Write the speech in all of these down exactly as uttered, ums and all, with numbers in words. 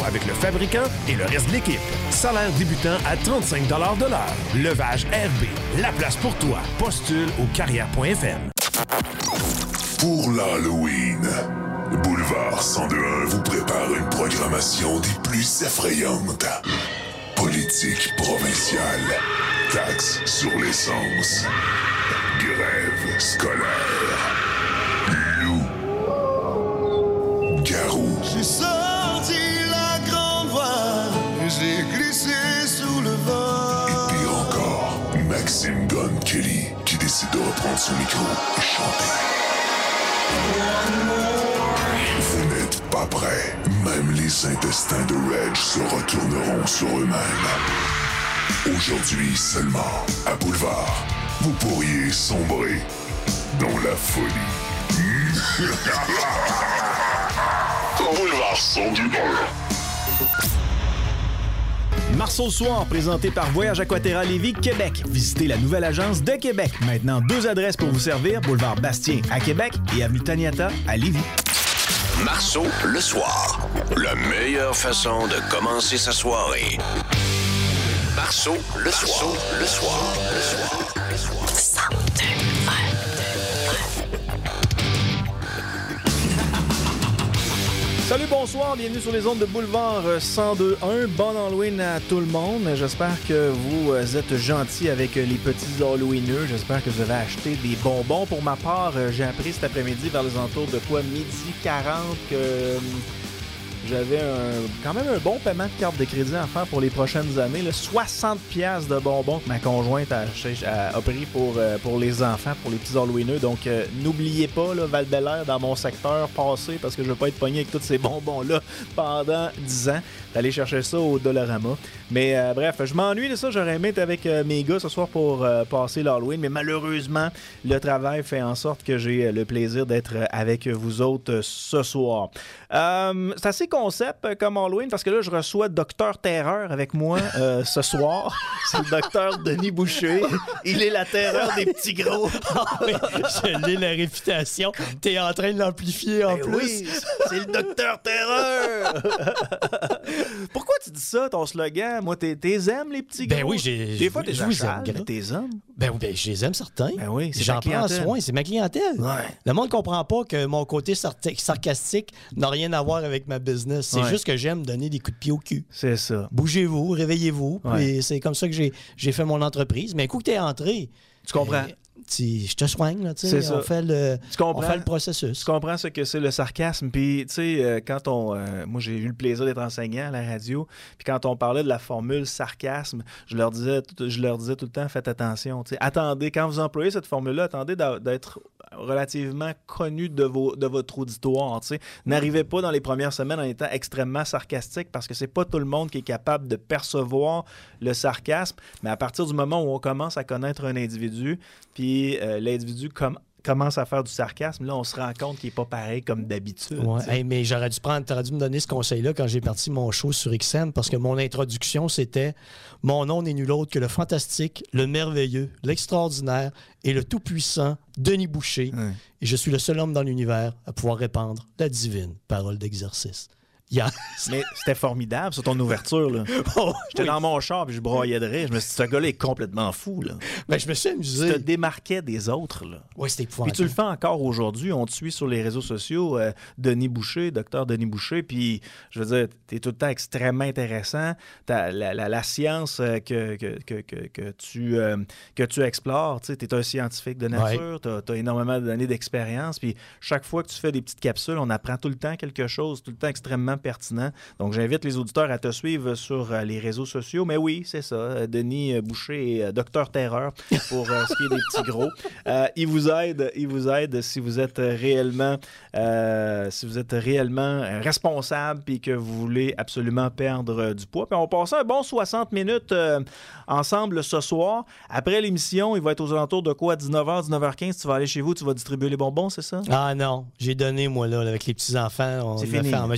avec le fabricant et le reste de l'équipe. Salaire débutant à trente-cinq dollars de l'heure. Levage R B, la place pour toi. Postule au carrière point f m. Pour l'Halloween, Boulevard cent deux un vous prépare une programmation des plus effrayantes. Politique provinciale, taxes sur l'essence, grève scolaire, loup, garou. J'ai sorti la grande voile, j'ai glissé sous le vent. Et pire encore, Maxime Gun Kelly qui décide de reprendre son micro et chanter. Vous n'êtes pas prêts. Même les intestins de Reg se retourneront sur eux-mêmes. Aujourd'hui seulement, à Boulevard, vous pourriez sombrer dans la folie. Boulevard cent deux. Marceau Soir, présenté par Voyage Aquaterra Lévis, Québec. Visitez la nouvelle agence de Québec. Maintenant, deux adresses pour vous servir. Boulevard Bastien à Québec et avenue Taniata à Lévis. Marceau le soir. La meilleure façon de commencer sa soirée. Marceau le soir. Le soir. Le soir. Le soir. cent deux un. Salut, bonsoir, bienvenue sur les ondes de Boulevard cent deux un. Bon Halloween à tout le monde. J'espère que vous êtes gentils avec les petits Halloweeneux. J'espère que vous avez acheté des bonbons. Pour ma part, j'ai appris cet après-midi vers les entours de quoi, midi quarante, que j'avais un, quand même un bon paiement de carte de crédit à faire pour les prochaines années. Là, soixante piastres de bonbons que ma conjointe a, a, a pris pour, pour les enfants, pour les petits Halloweeneux. Donc, euh, n'oubliez pas, là, Val-Bélair, dans mon secteur, passé, parce que je ne veux pas être pogné avec tous ces bonbons-là pendant dix ans. D'aller chercher ça au Dollarama. Mais euh, bref, je m'ennuie de ça. J'aurais aimé être avec euh, mes gars ce soir pour euh, passer l'Halloween. Mais malheureusement, le travail fait en sorte que j'ai le plaisir d'être avec vous autres ce soir. Euh, c'est assez concept comme Halloween parce que là, je reçois Docteur Terreur avec moi euh, ce soir. C'est le Docteur Denis Boucher. Il est la terreur des petits gros. Ah oui, je l'ai la réputation. T'es en train de l'amplifier en ben plus. Oui, c'est le Docteur Terreur. Pourquoi tu dis ça, ton slogan? Moi, t'es, t'es aimes, les petits gros? Ben oui, j'ai... Des fois, t'es je vous achal, aime, mais t'es hommes. Ben oui, ben je les aime certains. Ben oui, c'est J'en ta prends clientèle. soin, c'est ma clientèle. Ouais. Le monde comprend pas que mon côté sar- sarcastique n'a rien à voir avec ma business. C'est Ouais. juste que j'aime donner des coups de pied au cul. C'est ça. Bougez-vous, réveillez-vous. Ouais. Puis c'est comme ça que j'ai, j'ai fait mon entreprise. Mais un coup que t'es entré... Tu comprends? euh, tu- je te soigne, là, tu sais. C'est ça. On fait le, Tu comprends? on fait le processus. Tu comprends ce que c'est le sarcasme. Puis, tu sais, euh, quand on... euh, moi, j'ai eu le plaisir d'être enseignant à la radio. Puis quand on parlait de la formule sarcasme, je leur disais, tout- je leur disais tout le temps, faites attention. Tu sais, attendez, quand vous employez cette formule-là, attendez d'a- d'être relativement connu de, vos, de votre auditoire. Tu sais. N'arrivez pas dans les premières semaines en étant extrêmement sarcastique parce que c'est pas tout le monde qui est capable de percevoir le sarcasme. Mais à partir du moment où on commence à connaître un individu, puis euh, l'individu comme commence à faire du sarcasme, là, on se rend compte qu'il n'est pas pareil comme d'habitude. Ouais. tu sais. Hey, mais j'aurais dû prendre, t'aurais dû me donner ce conseil-là quand j'ai parti mon show sur X M parce que mon introduction, c'était « Mon nom n'est nul autre que le fantastique, le merveilleux, l'extraordinaire et le tout-puissant Denis Boucher. Ouais. Et je suis le seul homme dans l'univers à pouvoir répandre la divine parole d'exercice. » Yeah. Mais c'était formidable, sur ton ouverture. Là. Oh, J'étais oui. dans mon char puis je broyais de rire. Je me suis dit, ce gars-là est complètement fou. Là. Ben, je me suis Tu te amusé. démarquais des autres. Là. Oui, c'était Puis épouvantable. tu le fais encore aujourd'hui. On te suit sur les réseaux sociaux. euh, Denis Boucher, docteur Denis Boucher. Puis, je veux dire, tu es tout le temps extrêmement intéressant. T'as la, la, la science euh, que, que, que, que, que, tu, euh, que tu explores, tu es un scientifique de nature. Tu as énormément d'années d'expérience. Puis, chaque fois que tu fais des petites capsules, on apprend tout le temps quelque chose, tout le temps extrêmement pertinent. Donc, j'invite les auditeurs à te suivre sur euh, les réseaux sociaux. Mais oui, c'est ça. euh, Denis Boucher et euh, Docteur Terreur pour euh, ce qui est des petits gros. Euh, il vous aide, il vous aide si vous êtes réellement, euh, si vous êtes réellement responsable puis que vous voulez absolument perdre euh, du poids. Puis on va passer un bon soixante minutes euh, ensemble ce soir. Après l'émission, il va être aux alentours de quoi? dix-neuf heures, dix-neuf heures quinze. Tu vas aller chez vous, tu vas distribuer les bonbons, c'est ça? Ah non, j'ai donné, moi, là, avec les petits-enfants. On C'est a fini. fait- mais c'est fini.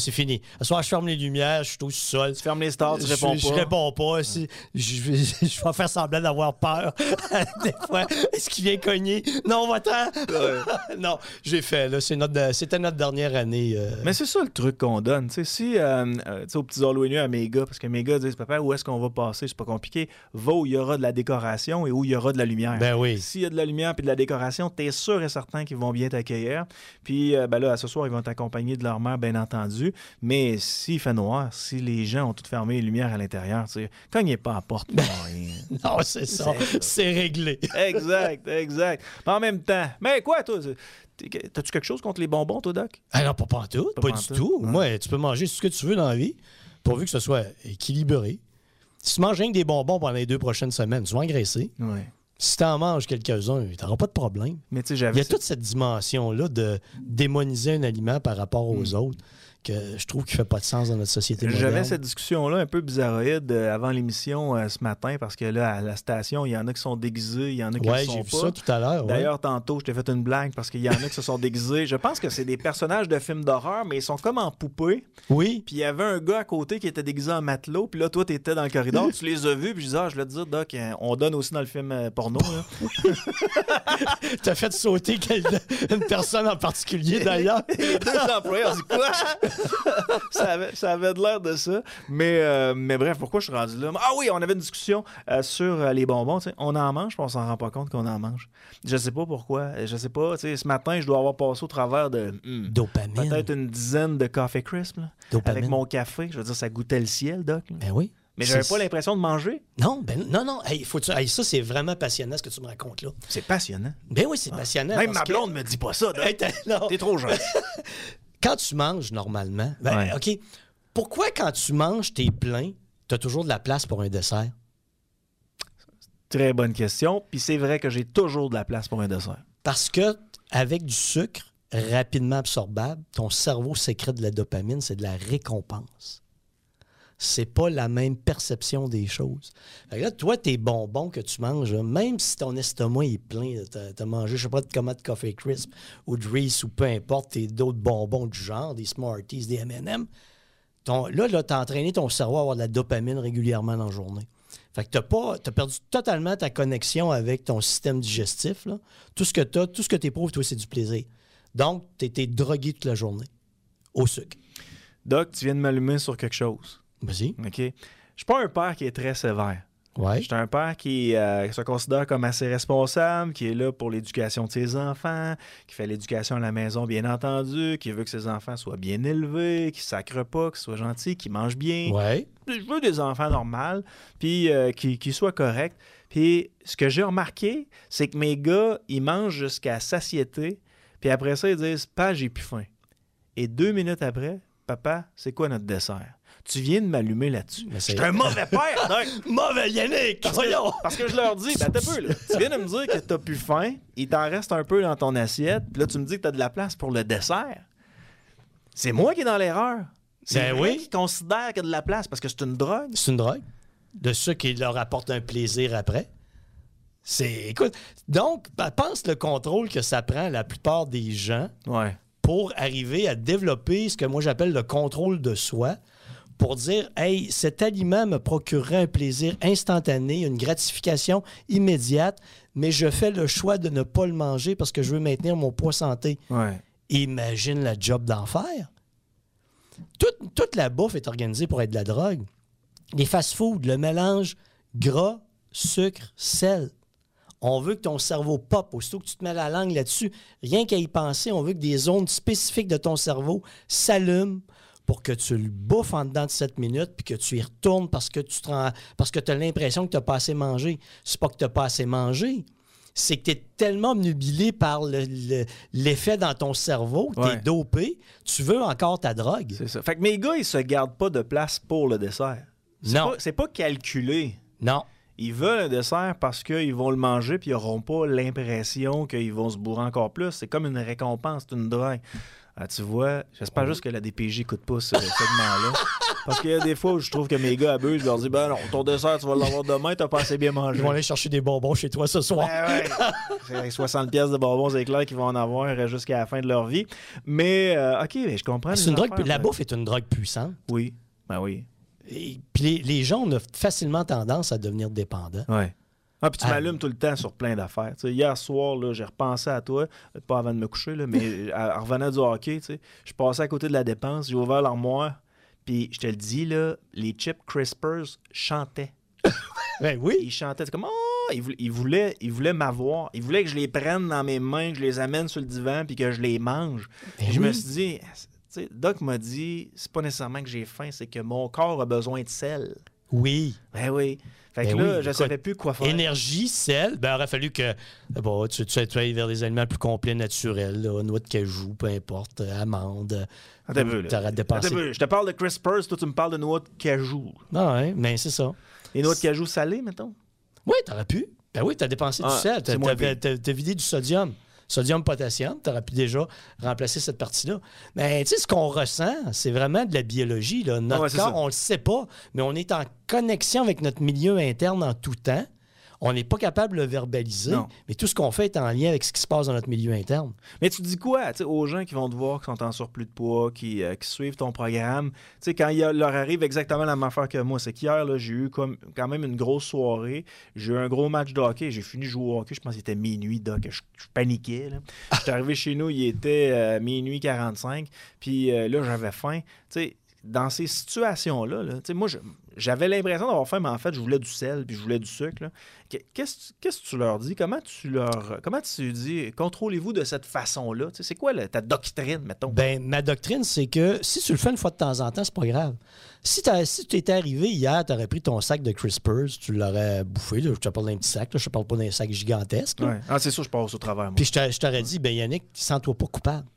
À ce soir, je ferme les lumières, je suis au sol. Tu fermes les stars, tu je, réponds je, pas. Je réponds pas. Si, je, vais, je vais faire semblant d'avoir peur. Des fois, est-ce qu'il vient cogner? Non, va-t'en! Ouais. Non, j'ai fait. Là, c'est notre, c'était notre dernière année. Euh... Mais c'est ça le truc qu'on donne. T'sais, si euh, euh, aux petits Halloweeners à mes gars, parce que mes gars disent, papa, où est-ce qu'on va passer? C'est pas compliqué. Va où il y aura de la décoration et où il y aura de la lumière. Ben oui. S'il y a de la lumière et de la décoration, t'es sûr et certain qu'ils vont bien t'accueillir. Puis, euh, ben là, ce soir, ils vont t'accompagner de leur mère, bien entendu. Mais s'il fait noir, si les gens ont tout fermé les lumières à l'intérieur, cognez pas à la porte. Ben, non, c'est ça. C'est, c'est réglé. Exact, exact. Mais en même temps, mais quoi, toi? T'as-tu quelque chose contre les bonbons, toi, Doc? Ah non, pas, pas en tout. Pas, pas du tout. tout. Ouais. Moi, tu peux manger ce que tu veux dans la vie, pourvu que ce soit équilibré. Si tu manges rien que des bonbons pendant les deux prochaines semaines, tu vas engraisser. Ouais. Si tu en manges quelques-uns, tu n'auras pas de problème. Mais tu sais, j'avais... Il y a toute cette dimension-là de démoniser un aliment par rapport aux mm. autres que je trouve qu'il ne fait pas de sens dans notre société moderne. J'avais cette discussion-là un peu bizarroïde euh, avant l'émission euh, ce matin parce que là, à la station, il y en a qui sont déguisés, il y en a qui ouais, ne sont pas. Ouais, j'ai vu ça tout à l'heure. D'ailleurs, ouais. tantôt, je t'ai fait une blague parce qu'il y en a qui se sont déguisés. Je pense que c'est des personnages de films d'horreur, mais ils sont comme en poupée. Oui. Puis il y avait un gars à côté qui était déguisé en matelot, puis là, toi, tu étais dans le corridor, tu les as vus, puis je disais, ah, je vais te dire, Doc, on donne aussi dans le film euh, porno. T'as fait sauter quelle... une personne en particulier, d'ailleurs. Les deux employés, on dit quoi? Ça avait, ça avait de l'air de ça. Mais, euh, mais bref, pourquoi je suis rendu là? Ah oui, on avait une discussion euh, sur euh, les bonbons. T'sais. On en mange, puis on s'en rend pas compte qu'on en mange. Je sais pas pourquoi. Je sais pas. Ce matin, je dois avoir passé au travers de... Hmm, dopamine. Peut-être une dizaine de Coffee Crisp. Là, dopamine. Avec mon café. Je veux dire, ça goûtait le ciel, Doc. Là. Ben oui. Mais j'avais c'est... pas l'impression de manger. Non, ben non, non. Hey, faut tu... hey, ça, c'est vraiment passionnant ce que tu me racontes là. C'est passionnant. Ben oui, c'est ah. passionnant. Même ma blonde que... me dit pas ça. Hey, t'es... t'es trop jeune. Quand tu manges normalement, ben, ouais. OK. Pourquoi, quand tu manges, t'es plein, t'as toujours de la place pour un dessert? Très bonne question. Puis c'est vrai que j'ai toujours de la place pour un dessert. Parce que avec du sucre rapidement absorbable, ton cerveau sécrète de la dopamine, c'est de la récompense. C'est pas la même perception des choses. Fait que là, toi, tes bonbons que tu manges, même si ton estomac est plein, t'as, t'as mangé, je sais pas, de comment de Coffee Crisp ou de Reese ou peu importe, t'es d'autres bonbons du genre, des Smarties, des M and M, ton, là, là tu as entraîné ton cerveau à avoir de la dopamine régulièrement dans la journée. Fait que tu as perdu totalement ta connexion avec ton système digestif. Là. Tout ce que tu as, tout ce que tu éprouves, toi, c'est du plaisir. Donc, tu étais drogué toute la journée au sucre. Doc, tu viens de m'allumer sur quelque chose. Vas-y. OK. Je suis pas un père qui est très sévère. Ouais. Je suis un père qui euh, se considère comme assez responsable, qui est là pour l'éducation de ses enfants, qui fait l'éducation à la maison, bien entendu, qui veut que ses enfants soient bien élevés, qui ne sacrent pas, qu'ils soient gentils, qui mangent bien. Ouais. Je veux des enfants normaux, puis euh, qui, qui soient corrects. Puis ce que j'ai remarqué, c'est que mes gars, ils mangent jusqu'à satiété, puis après ça, ils disent « Papa, j'ai plus faim ». Et deux minutes après, « Papa, c'est quoi notre dessert? » Tu viens de m'allumer là-dessus. Je suis un mauvais père, donc. Mauvais Yannick! Parce que, parce que je leur dis, ben t'as peu, là. Tu viens de me dire que t'as plus faim, il t'en reste un peu dans ton assiette, puis là, tu me dis que t'as de la place pour le dessert. C'est moi qui est dans l'erreur. C'est ben moi oui. qui considère qu'il y a de la place parce que c'est une drogue. C'est une drogue. De ceux qui leur apportent un plaisir après. C'est. Écoute, donc, ben, pense le contrôle que ça prend la plupart des gens ouais. pour arriver à développer ce que moi j'appelle le contrôle de soi. Pour dire, hey, cet aliment me procurerait un plaisir instantané, une gratification immédiate, mais je fais le choix de ne pas le manger parce que je veux maintenir mon poids santé. Ouais. Imagine la job d'enfer. Toute, toute la bouffe est organisée pour être de la drogue. Les fast-foods, le mélange gras, sucre, sel. On veut que ton cerveau pop. Aussitôt que tu te mets la langue là-dessus, rien qu'à y penser, on veut que des zones spécifiques de ton cerveau s'allument pour que tu le bouffes en dedans de sept minutes puis que tu y retournes parce que tu te rends, parce que tu as l'impression que tu n'as pas assez mangé. C'est pas que tu n'as pas assez mangé. C'est que tu es tellement obnubilé par le, le, l'effet dans ton cerveau, tu es ouais. dopé, tu veux encore ta drogue. C'est ça. Fait que mes gars, ils se gardent pas de place pour le dessert. C'est non. Pas, c'est pas calculé. Non. Ils veulent un dessert parce qu'ils vont le manger puis ils n'auront pas l'impression qu'ils vont se bourrer encore plus. C'est comme une récompense, c'est une drogue. Ah, tu vois, j'espère juste que la D P J n'écoute pas ce segment-là. Parce qu'il y a des fois où je trouve que mes gars abusent. Je leur dis, ben non, ton dessert, tu vas l'avoir demain, t'as pas assez bien mangé. Ils vont aller chercher des bonbons chez toi ce soir. Ouais, ouais. C'est soixante pièces de bonbons éclairs qu'ils vont en avoir jusqu'à la fin de leur vie. Mais, euh, OK, mais je comprends. C'est une drogue, affaires, la mais... bouffe est une drogue puissante. Oui, ben oui. Et puis les, les gens ont facilement tendance à devenir dépendants. Ouais. Ah, puis tu Ah. m'allumes tout le temps sur plein d'affaires. Tu sais, hier soir, là, j'ai repensé à toi, pas avant de me coucher, là, mais en revenant du hockey, tu sais, je passais à côté de la dépense, j'ai ouvert l'armoire, puis je te le dis, là, les chips Crispers chantaient. Ben oui. Ils chantaient. C'est comme, oh, ils voulaient, ils voulaient, ils voulaient m'avoir. Ils voulaient que je les prenne dans mes mains, que je les amène sur le divan, puis que je les mange. Ben Et je me oui. suis dit, tu sais, Doc m'a dit, c'est pas nécessairement que j'ai faim, c'est que mon corps a besoin de sel. Oui. Ben oui. Fait que Ben là, oui, je ne écoute, savais plus quoi faire. Énergie, sel, ben, il aurait fallu que bon, tu, tu, tu ailles vers des aliments plus complets, naturels, là, noix de cajou, peu importe, euh, amandes. Attends un peu, là. Tu arrêtes de Attends penser. un peu. Je te parle de Crispers, toi, tu me parles de noix de cajou. Ah ouais, mais c'est ça. Les noix de cajou salées, mettons? Oui, t'aurais pu. Ben oui, t'as dépensé Ah, du sel. c'est T'as, moins t'as, pire. t'as, t'as vidé du sodium. Sodium, potassium, t'aurais pu déjà remplacer cette partie-là. Mais tu sais, ce qu'on ressent, c'est vraiment de la biologie. Là. Notre Ah ouais, c'est corps, ça. on le sait pas, mais on est en connexion avec notre milieu interne en tout temps. On n'est pas capable de le verbaliser, Non. mais tout ce qu'on fait est en lien avec ce qui se passe dans notre milieu interne. Mais tu dis quoi tu sais, aux gens qui vont te voir, qui sont en surplus de poids, qui, euh, qui suivent ton programme? Tu sais, quand il y a- leur arrive exactement la même affaire que moi, c'est qu'hier, là, j'ai eu comme, quand même une grosse soirée. J'ai eu un gros match de hockey. J'ai fini de jouer au hockey. Je pense qu'il était minuit, Doc. Je, je paniquais. Là. J'étais arrivé chez nous, il était euh, minuit quarante-cinq. Puis euh, là, j'avais faim. Tu sais, dans ces situations-là, là, tu sais, moi, je- j'avais l'impression d'avoir faim, mais en fait, je voulais du sel puis je voulais du sucre. là. Qu- Qu'est-ce qu'est-ce que tu leur dis? Comment tu leur comment tu dis contrôlez-vous de cette façon-là? Tu sais, c'est quoi là, ta doctrine, mettons? Ben, ma doctrine, c'est que si tu le fais une fois de temps en temps, c'est pas grave. Si, t'as- si tu étais arrivé hier, tu aurais pris ton sac de Crispers, tu l'aurais bouffé. Là, je te parle d'un petit sac, là, je te parle pas d'un sac gigantesque. là. Ouais. Ah, c'est sûr, je passe au travers. Moi. Puis je t'a- je t'aurais dit, ben Yannick, sens-toi pas coupable.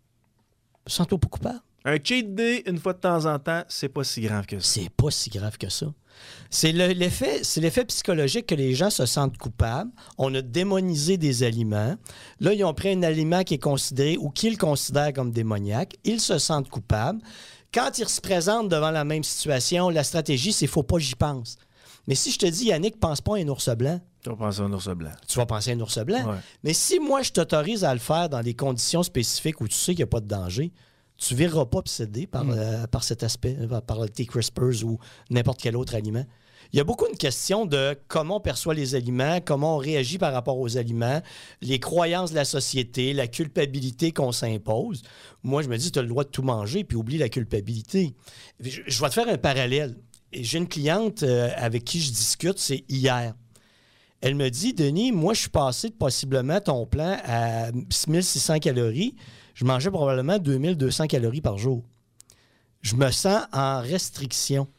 Sens-toi pas coupable. Un cheat day, une fois de temps en temps, c'est pas si grave que ça. C'est pas si grave que ça. C'est le- l'effet, c'est l'effet psychologique que les gens se sentent coupables. On a démonisé des aliments. Là, ils ont pris un aliment qui est considéré ou qu'ils considèrent comme démoniaque. Ils se sentent coupables. Quand ils se présentent devant la même situation, la stratégie, c'est « faut pas que j'y pense ». Mais si je te dis, Yannick, pense pas à un ours blanc, Tu vas penser à un ours blanc. tu vas penser à un ours blanc. Ouais. Mais si moi, je t'autorise à le faire dans des conditions spécifiques où tu sais qu'il n'y a pas de danger, tu ne vireras pas obsédé par, Mm. euh, par cet aspect, par, par tes Crispers ou n'importe quel autre aliment. Il y a beaucoup une question de comment on perçoit les aliments, comment on réagit par rapport aux aliments, les croyances de la société, la culpabilité qu'on s'impose. Moi, je me dis, tu as le droit de tout manger, puis oublie la culpabilité. Je, je vais te faire un parallèle. Et j'ai une cliente euh, avec qui je discute, c'est hier. Elle me dit, Denis, moi, je suis passé de possiblement ton plan à mille six cents calories. Je mangeais probablement deux mille deux cents calories par jour. Je me sens en restriction.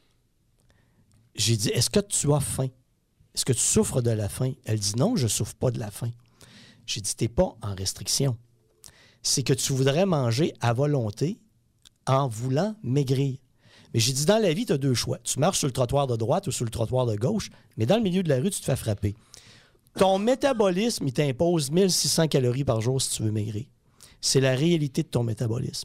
J'ai dit, est-ce que tu as faim? Est-ce que tu souffres de la faim? Elle dit, non, je ne souffre pas de la faim. J'ai dit, tu n'es pas en restriction. C'est que tu voudrais manger à volonté en voulant maigrir. Mais j'ai dit, dans la vie, tu as deux choix. Tu marches sur le trottoir de droite ou sur le trottoir de gauche, mais dans le milieu de la rue, tu te fais frapper. Ton métabolisme, il t'impose mille six cents calories par jour si tu veux maigrir. C'est la réalité de ton métabolisme.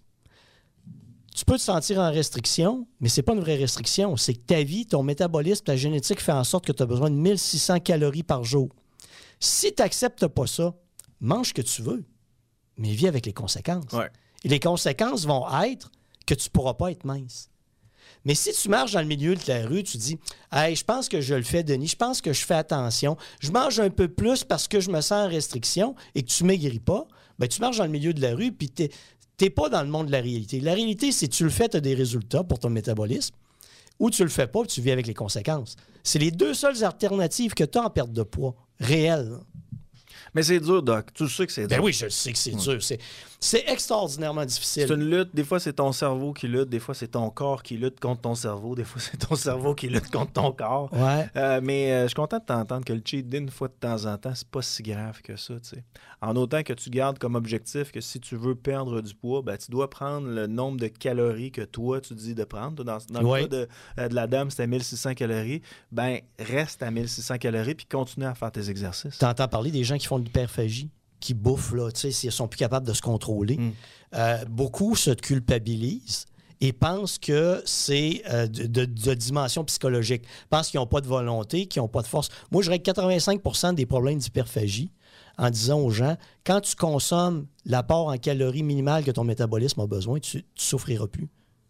Tu peux te sentir en restriction, mais ce n'est pas une vraie restriction. C'est que ta vie, ton métabolisme, ta génétique fait en sorte que tu as besoin de mille six cents calories par jour. Si tu n'acceptes pas ça, mange ce que tu veux, mais vis avec les conséquences. Ouais. Et les conséquences vont être que tu ne pourras pas être mince. Mais si tu marches dans le milieu de la rue, tu dis « Hey, je pense que je le fais, Denis, je pense que je fais attention, je mange un peu plus parce que je me sens en restriction et que tu ne maigris pas », ben tu marches dans le milieu de la rue puis tu n'es pas dans le monde de la réalité. La réalité, c'est que tu le fais, tu as des résultats pour ton métabolisme, ou tu le fais pas, puis tu vis avec les conséquences. C'est les deux seules alternatives que tu as en perte de poids, réelles. Mais c'est dur, Doc. Tu sais que c'est dur. Ben oui, je sais que c'est dur. C'est, c'est extraordinairement difficile. C'est une lutte. Des fois, c'est ton cerveau qui lutte. Des fois, c'est ton corps qui lutte contre ton cerveau. Des fois, c'est ton cerveau qui lutte contre ton corps. Ouais. Euh, mais euh, je suis content de t'entendre que le cheat day, une fois de temps en temps, c'est pas si grave que ça, tu sais. En autant que tu gardes comme objectif que si tu veux perdre du poids, ben, tu dois prendre le nombre de calories que toi, tu dis de prendre. Dans, dans le Ouais. cas de, euh, de la dame, c'était mille six cents calories. Ben, reste à mille six cents calories puis continue à faire tes exercices. Tu entends parler des gens qui font de l'hyperphagie, qui bouffent, là, tu sais, s'ils sont plus capables de se contrôler. Mm. Euh, beaucoup se culpabilisent et pensent que c'est euh, de, de, de dimension psychologique. Pensent qu'ils n'ont pas de volonté, qu'ils n'ont pas de force. Moi, je dirais que quatre-vingt-cinq pour cent des problèmes d'hyperphagie, en disant aux gens, quand tu consommes l'apport en calories minimales que ton métabolisme a besoin, tu ne souffriras plus.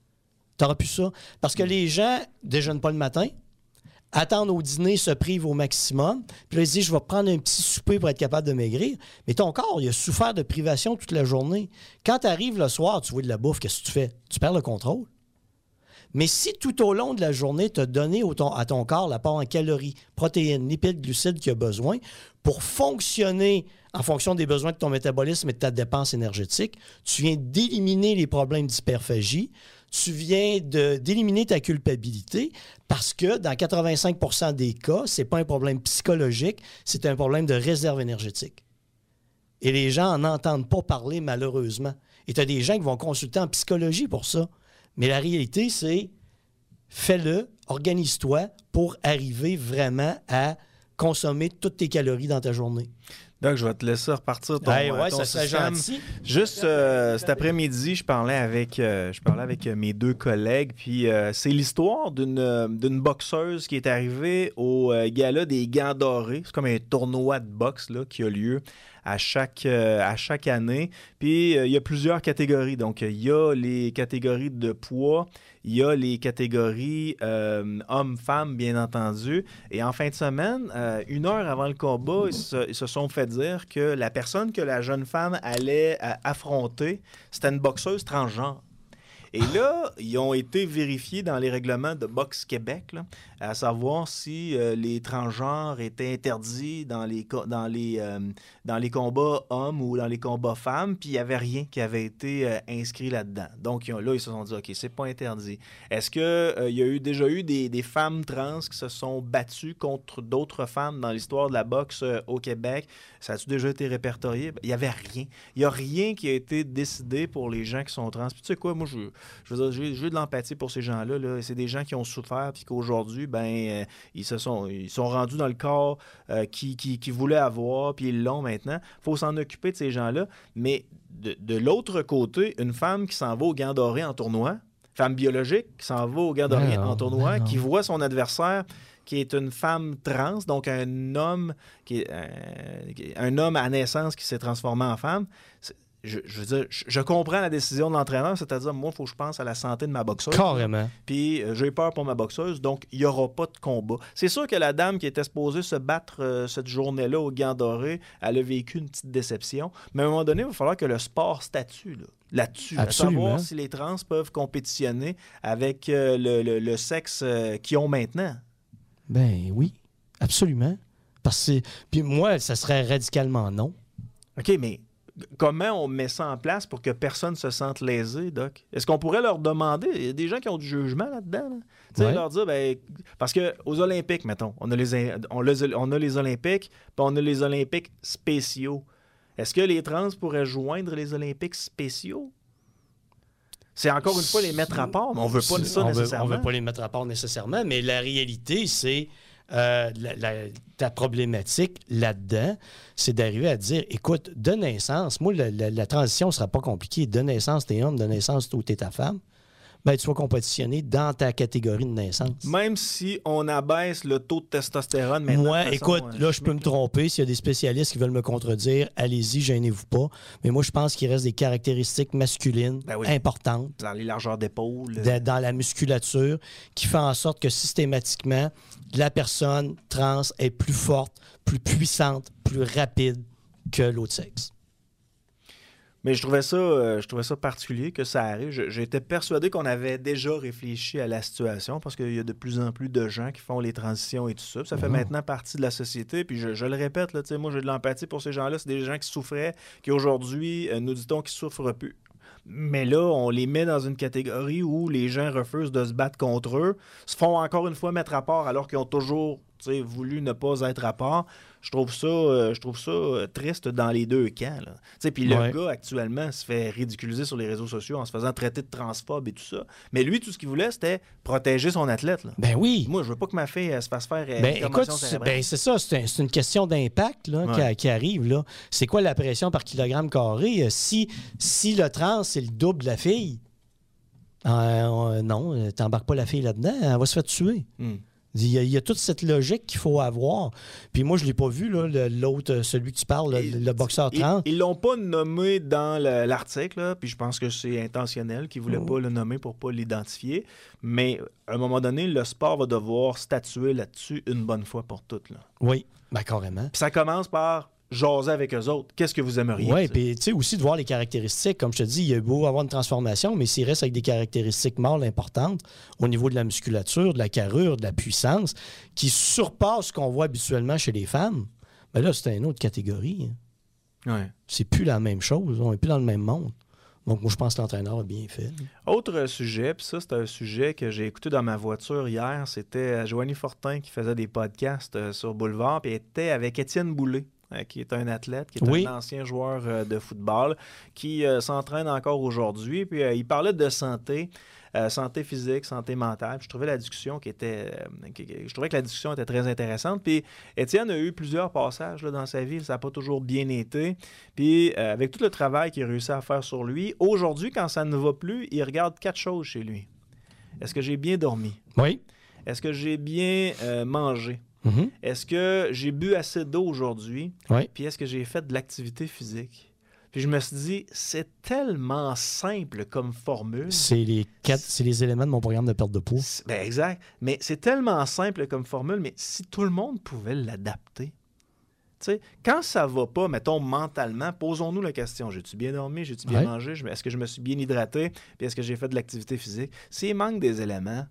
Tu n'auras plus ça. Parce que les gens ne déjeunent pas le matin, attendent au dîner, se privent au maximum, puis là, ils se disent, je vais prendre un petit souper pour être capable de maigrir. Mais ton corps, il a souffert de privation toute la journée. Quand tu arrives le soir, tu vois de la bouffe, qu'est-ce que tu fais? Tu perds le contrôle. Mais si tout au long de la journée, tu as donné au ton, à ton corps l'apport en calories, protéines, lipides, glucides qu'il a besoin pour fonctionner en fonction des besoins de ton métabolisme et de ta dépense énergétique, tu viens d'éliminer les problèmes d'hyperphagie, tu viens de, d'éliminer ta culpabilité parce que dans quatre-vingt-cinq pour cent des cas, ce n'est pas un problème psychologique, c'est un problème de réserve énergétique. Et les gens n'en entendent pas parler malheureusement. Et tu as des gens qui vont consulter en psychologie pour ça. Mais la réalité, c'est fais-le, organise-toi pour arriver vraiment à consommer toutes tes calories dans ta journée. Donc, je vais te laisser repartir ton, hey, ouais, ton ça serait système. gentil. Juste euh, cet après-midi, je parlais avec, euh, je parlais avec mes deux collègues, puis euh, c'est l'histoire d'une, euh, d'une boxeuse qui est arrivée au euh, gala des Gants dorés. C'est comme un tournoi de boxe là, qui a lieu à chaque, euh, à chaque année. Puis, euh, il y a plusieurs catégories. Donc, il y a les catégories de poids, il y a les catégories euh, hommes-femmes, bien entendu. Et en fin de semaine, euh, une heure avant le combat, ils se, ils se sont fait dire que la personne que la jeune femme allait euh, affronter, c'était une boxeuse transgenre. Et là, ils ont été vérifiés dans les règlements de Boxe Québec, là, à savoir si euh, les transgenres étaient interdits dans les, dans, les, euh, dans les combats hommes ou dans les combats femmes, puis il n'y avait rien qui avait été euh, inscrit là-dedans. Donc ils ont, là, ils se sont dit, OK, c'est pas interdit. Est-ce qu'il euh, y a eu, déjà eu des, des femmes trans qui se sont battues contre d'autres femmes dans l'histoire de la boxe euh, au Québec? Ça a-tu déjà été répertorié? Il n'y avait rien. Il n'y a rien qui a été décidé pour les gens qui sont trans. Puis tu sais quoi, moi, je... Je veux dire, j'ai, j'ai de l'empathie pour ces gens-là. Là. C'est des gens qui ont souffert puis qu'aujourd'hui, ben, euh, ils se sont, ils sont rendus dans le corps euh, qu'ils, qu'ils, qu'ils voulaient avoir puis ils l'ont maintenant. Il faut s'en occuper de ces gens-là. Mais de, de l'autre côté, une femme qui s'en va aux Gants dorés en tournoi, femme biologique qui s'en va aux Gants dorés en tournoi, qui voit son adversaire qui est une femme trans, donc un homme qui est, euh, un homme à naissance qui s'est transformé en femme. C'est, Je, je veux dire, je, je comprends la décision de l'entraîneur, c'est-à-dire, moi, il faut que je pense à la santé de ma boxeuse. Carrément. Puis, euh, j'ai peur pour ma boxeuse, donc il n'y aura pas de combat. C'est sûr que la dame qui était supposée se battre euh, cette journée-là aux Gants dorés, elle a vécu une petite déception. Mais à un moment donné, il va falloir que le sport statue là, là-dessus. Absolument. À savoir si les trans peuvent compétitionner avec euh, le, le, le sexe euh, qu'ils ont maintenant. Ben oui, absolument. Parce que, puis moi, ça serait radicalement non. OK, mais... Comment on met ça en place pour que personne ne se sente lésé, Doc? Est-ce qu'on pourrait leur demander? Il y a des gens qui ont du jugement là-dedans. Là. Tu sais, ouais. Leur dire, ben, parce qu'aux Olympiques, mettons, on a les, on a, on a les Olympiques, puis on a les Olympiques spéciaux. Est-ce que les trans pourraient joindre les Olympiques spéciaux? C'est encore une fois les mettre à part, mais on ne veut pas de ça on nécessairement. Veut, on ne veut pas les mettre à part nécessairement, mais la réalité, c'est... Euh, la, la, ta problématique là-dedans, c'est d'arriver à dire, écoute, de naissance, moi, la, la, la transition ne sera pas compliquée. De naissance, t'es homme, de naissance, t'es ta femme. Ben, tu vas compétitionner dans ta catégorie de naissance. Même si on abaisse le taux de testostérone maintenant. Moi, façon, écoute, euh, là, je peux me tromper. S'il y a des spécialistes qui veulent me contredire, allez-y, gênez-vous pas. Mais moi, je pense qu'il reste des caractéristiques masculines ben oui. importantes. Dans les largeurs d'épaule. De, dans la musculature, qui fait en sorte que systématiquement, la personne trans est plus forte, plus puissante, plus rapide que l'autre sexe. Mais je trouvais ça, euh, je trouvais ça particulier que ça arrive. Je, j'étais persuadé qu'on avait déjà réfléchi à la situation parce qu'il y a de plus en plus de gens qui font les transitions et tout ça. Puis ça fait mmh. maintenant partie de la société. Puis je, je le répète, là, moi j'ai de l'empathie pour ces gens-là. C'est des gens qui souffraient, qui aujourd'hui, euh, nous dit-on, qui souffrent plus. Mais là, on les met dans une catégorie où les gens refusent de se battre contre eux, se font encore une fois mettre à part alors qu'ils ont toujours voulu ne pas être à part. Je trouve ça, euh, je trouve ça euh, triste dans les deux camps. Puis le ouais. gars, actuellement, se fait ridiculiser sur les réseaux sociaux en se faisant traiter de transphobe et tout ça. Mais lui, tout ce qu'il voulait, c'était protéger son athlète. Là. Ben oui. Moi, je veux pas que ma fille elle, se fasse faire euh, ben, écoute, c'est, ben, c'est ça. C'est, un, c'est une question d'impact là, ouais. qui, qui arrive. Là. C'est quoi la pression par kilogramme carré? Si, si le trans, c'est le double de la fille, Euh, non, t'embarques pas la fille là-dedans, elle va se faire tuer. Mm. Il y, a, il y a toute cette logique qu'il faut avoir. Puis moi, je ne l'ai pas vu, là, l'autre, celui que tu parles, le, le boxeur trans. Ils ne l'ont pas nommé dans le, l'article, là, puis je pense que c'est intentionnel qu'ils ne voulaient oh. pas le nommer pour ne pas l'identifier. Mais à un moment donné, le sport va devoir statuer là-dessus une bonne fois pour toutes. Là. Oui, ben carrément. Puis ça commence par jaser avec eux autres. Qu'est-ce que vous aimeriez? Oui, puis tu sais, aussi de voir les caractéristiques. Comme je te dis, il y a beau avoir une transformation, mais s'il reste avec des caractéristiques mâles importantes au niveau de la musculature, de la carrure, de la puissance, qui surpassent ce qu'on voit habituellement chez les femmes, bien là, c'est une autre catégorie. Hein. Ouais. C'est plus la même chose. On n'est plus dans le même monde. Donc, moi, je pense que l'entraîneur a bien fait. Autre sujet, puis ça, c'est un sujet que j'ai écouté dans ma voiture hier. C'était Joanie Fortin qui faisait des podcasts sur Boulevard, puis elle était avec Étienne Boulay, qui est un athlète, qui est oui. un ancien joueur euh, de football, qui euh, s'entraîne encore aujourd'hui. Puis euh, il parlait de santé, euh, santé physique, santé mentale. Puis je trouvais la discussion qui était, euh, qui, je trouvais que la discussion était très intéressante. Puis Étienne a eu plusieurs passages là, dans sa vie, ça n'a pas toujours bien été. Puis euh, avec tout le travail qu'il a réussi à faire sur lui, aujourd'hui, quand ça ne va plus, il regarde quatre choses chez lui. Est-ce que j'ai bien dormi? Oui. Est-ce que j'ai bien euh, mangé? Mm-hmm. Est-ce que j'ai bu assez d'eau aujourd'hui? Oui. Puis est-ce que j'ai fait de l'activité physique? Puis je me suis dit, c'est tellement simple comme formule. C'est les quatre, c'est les éléments de mon programme de perte de poids. Ben exact. Mais c'est tellement simple comme formule, mais si tout le monde pouvait l'adapter. Tu sais, quand ça va pas, mettons, mentalement, posons-nous la question. J'ai-tu bien dormi? J'ai-tu bien ouais. mangé? Est-ce que je me suis bien hydraté? Puis est-ce que j'ai fait de l'activité physique? S'il manque des éléments,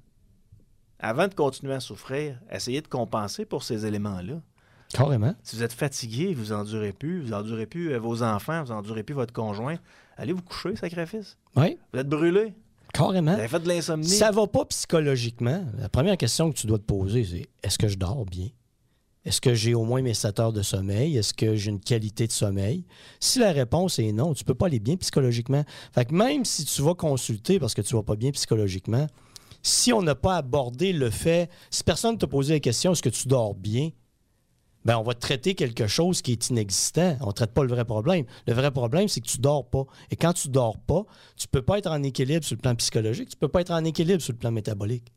avant de continuer à souffrir, essayez de compenser pour ces éléments-là. Carrément. Si vous êtes fatigué, vous n'endurez plus, vous n'endurez plus vos enfants, vous n'endurez plus votre conjoint, allez vous coucher, sacrifice. Oui. Vous êtes brûlé. Carrément. Vous avez fait de l'insomnie. Ça va pas psychologiquement. La première question que tu dois te poser, c'est est-ce que je dors bien? Est-ce que j'ai au moins mes sept heures de sommeil? Est-ce que j'ai une qualité de sommeil? Si la réponse est non, tu ne peux pas aller bien psychologiquement. Fait que même si tu vas consulter parce que tu ne vas pas bien psychologiquement, si on n'a pas abordé le fait, si personne ne t'a posé la question, est-ce que tu dors bien? Bien, on va traiter quelque chose qui est inexistant. On ne traite pas le vrai problème. Le vrai problème, c'est que tu ne dors pas. Et quand tu ne dors pas, tu ne peux pas être en équilibre sur le plan psychologique, tu ne peux pas être en équilibre sur le plan métabolique.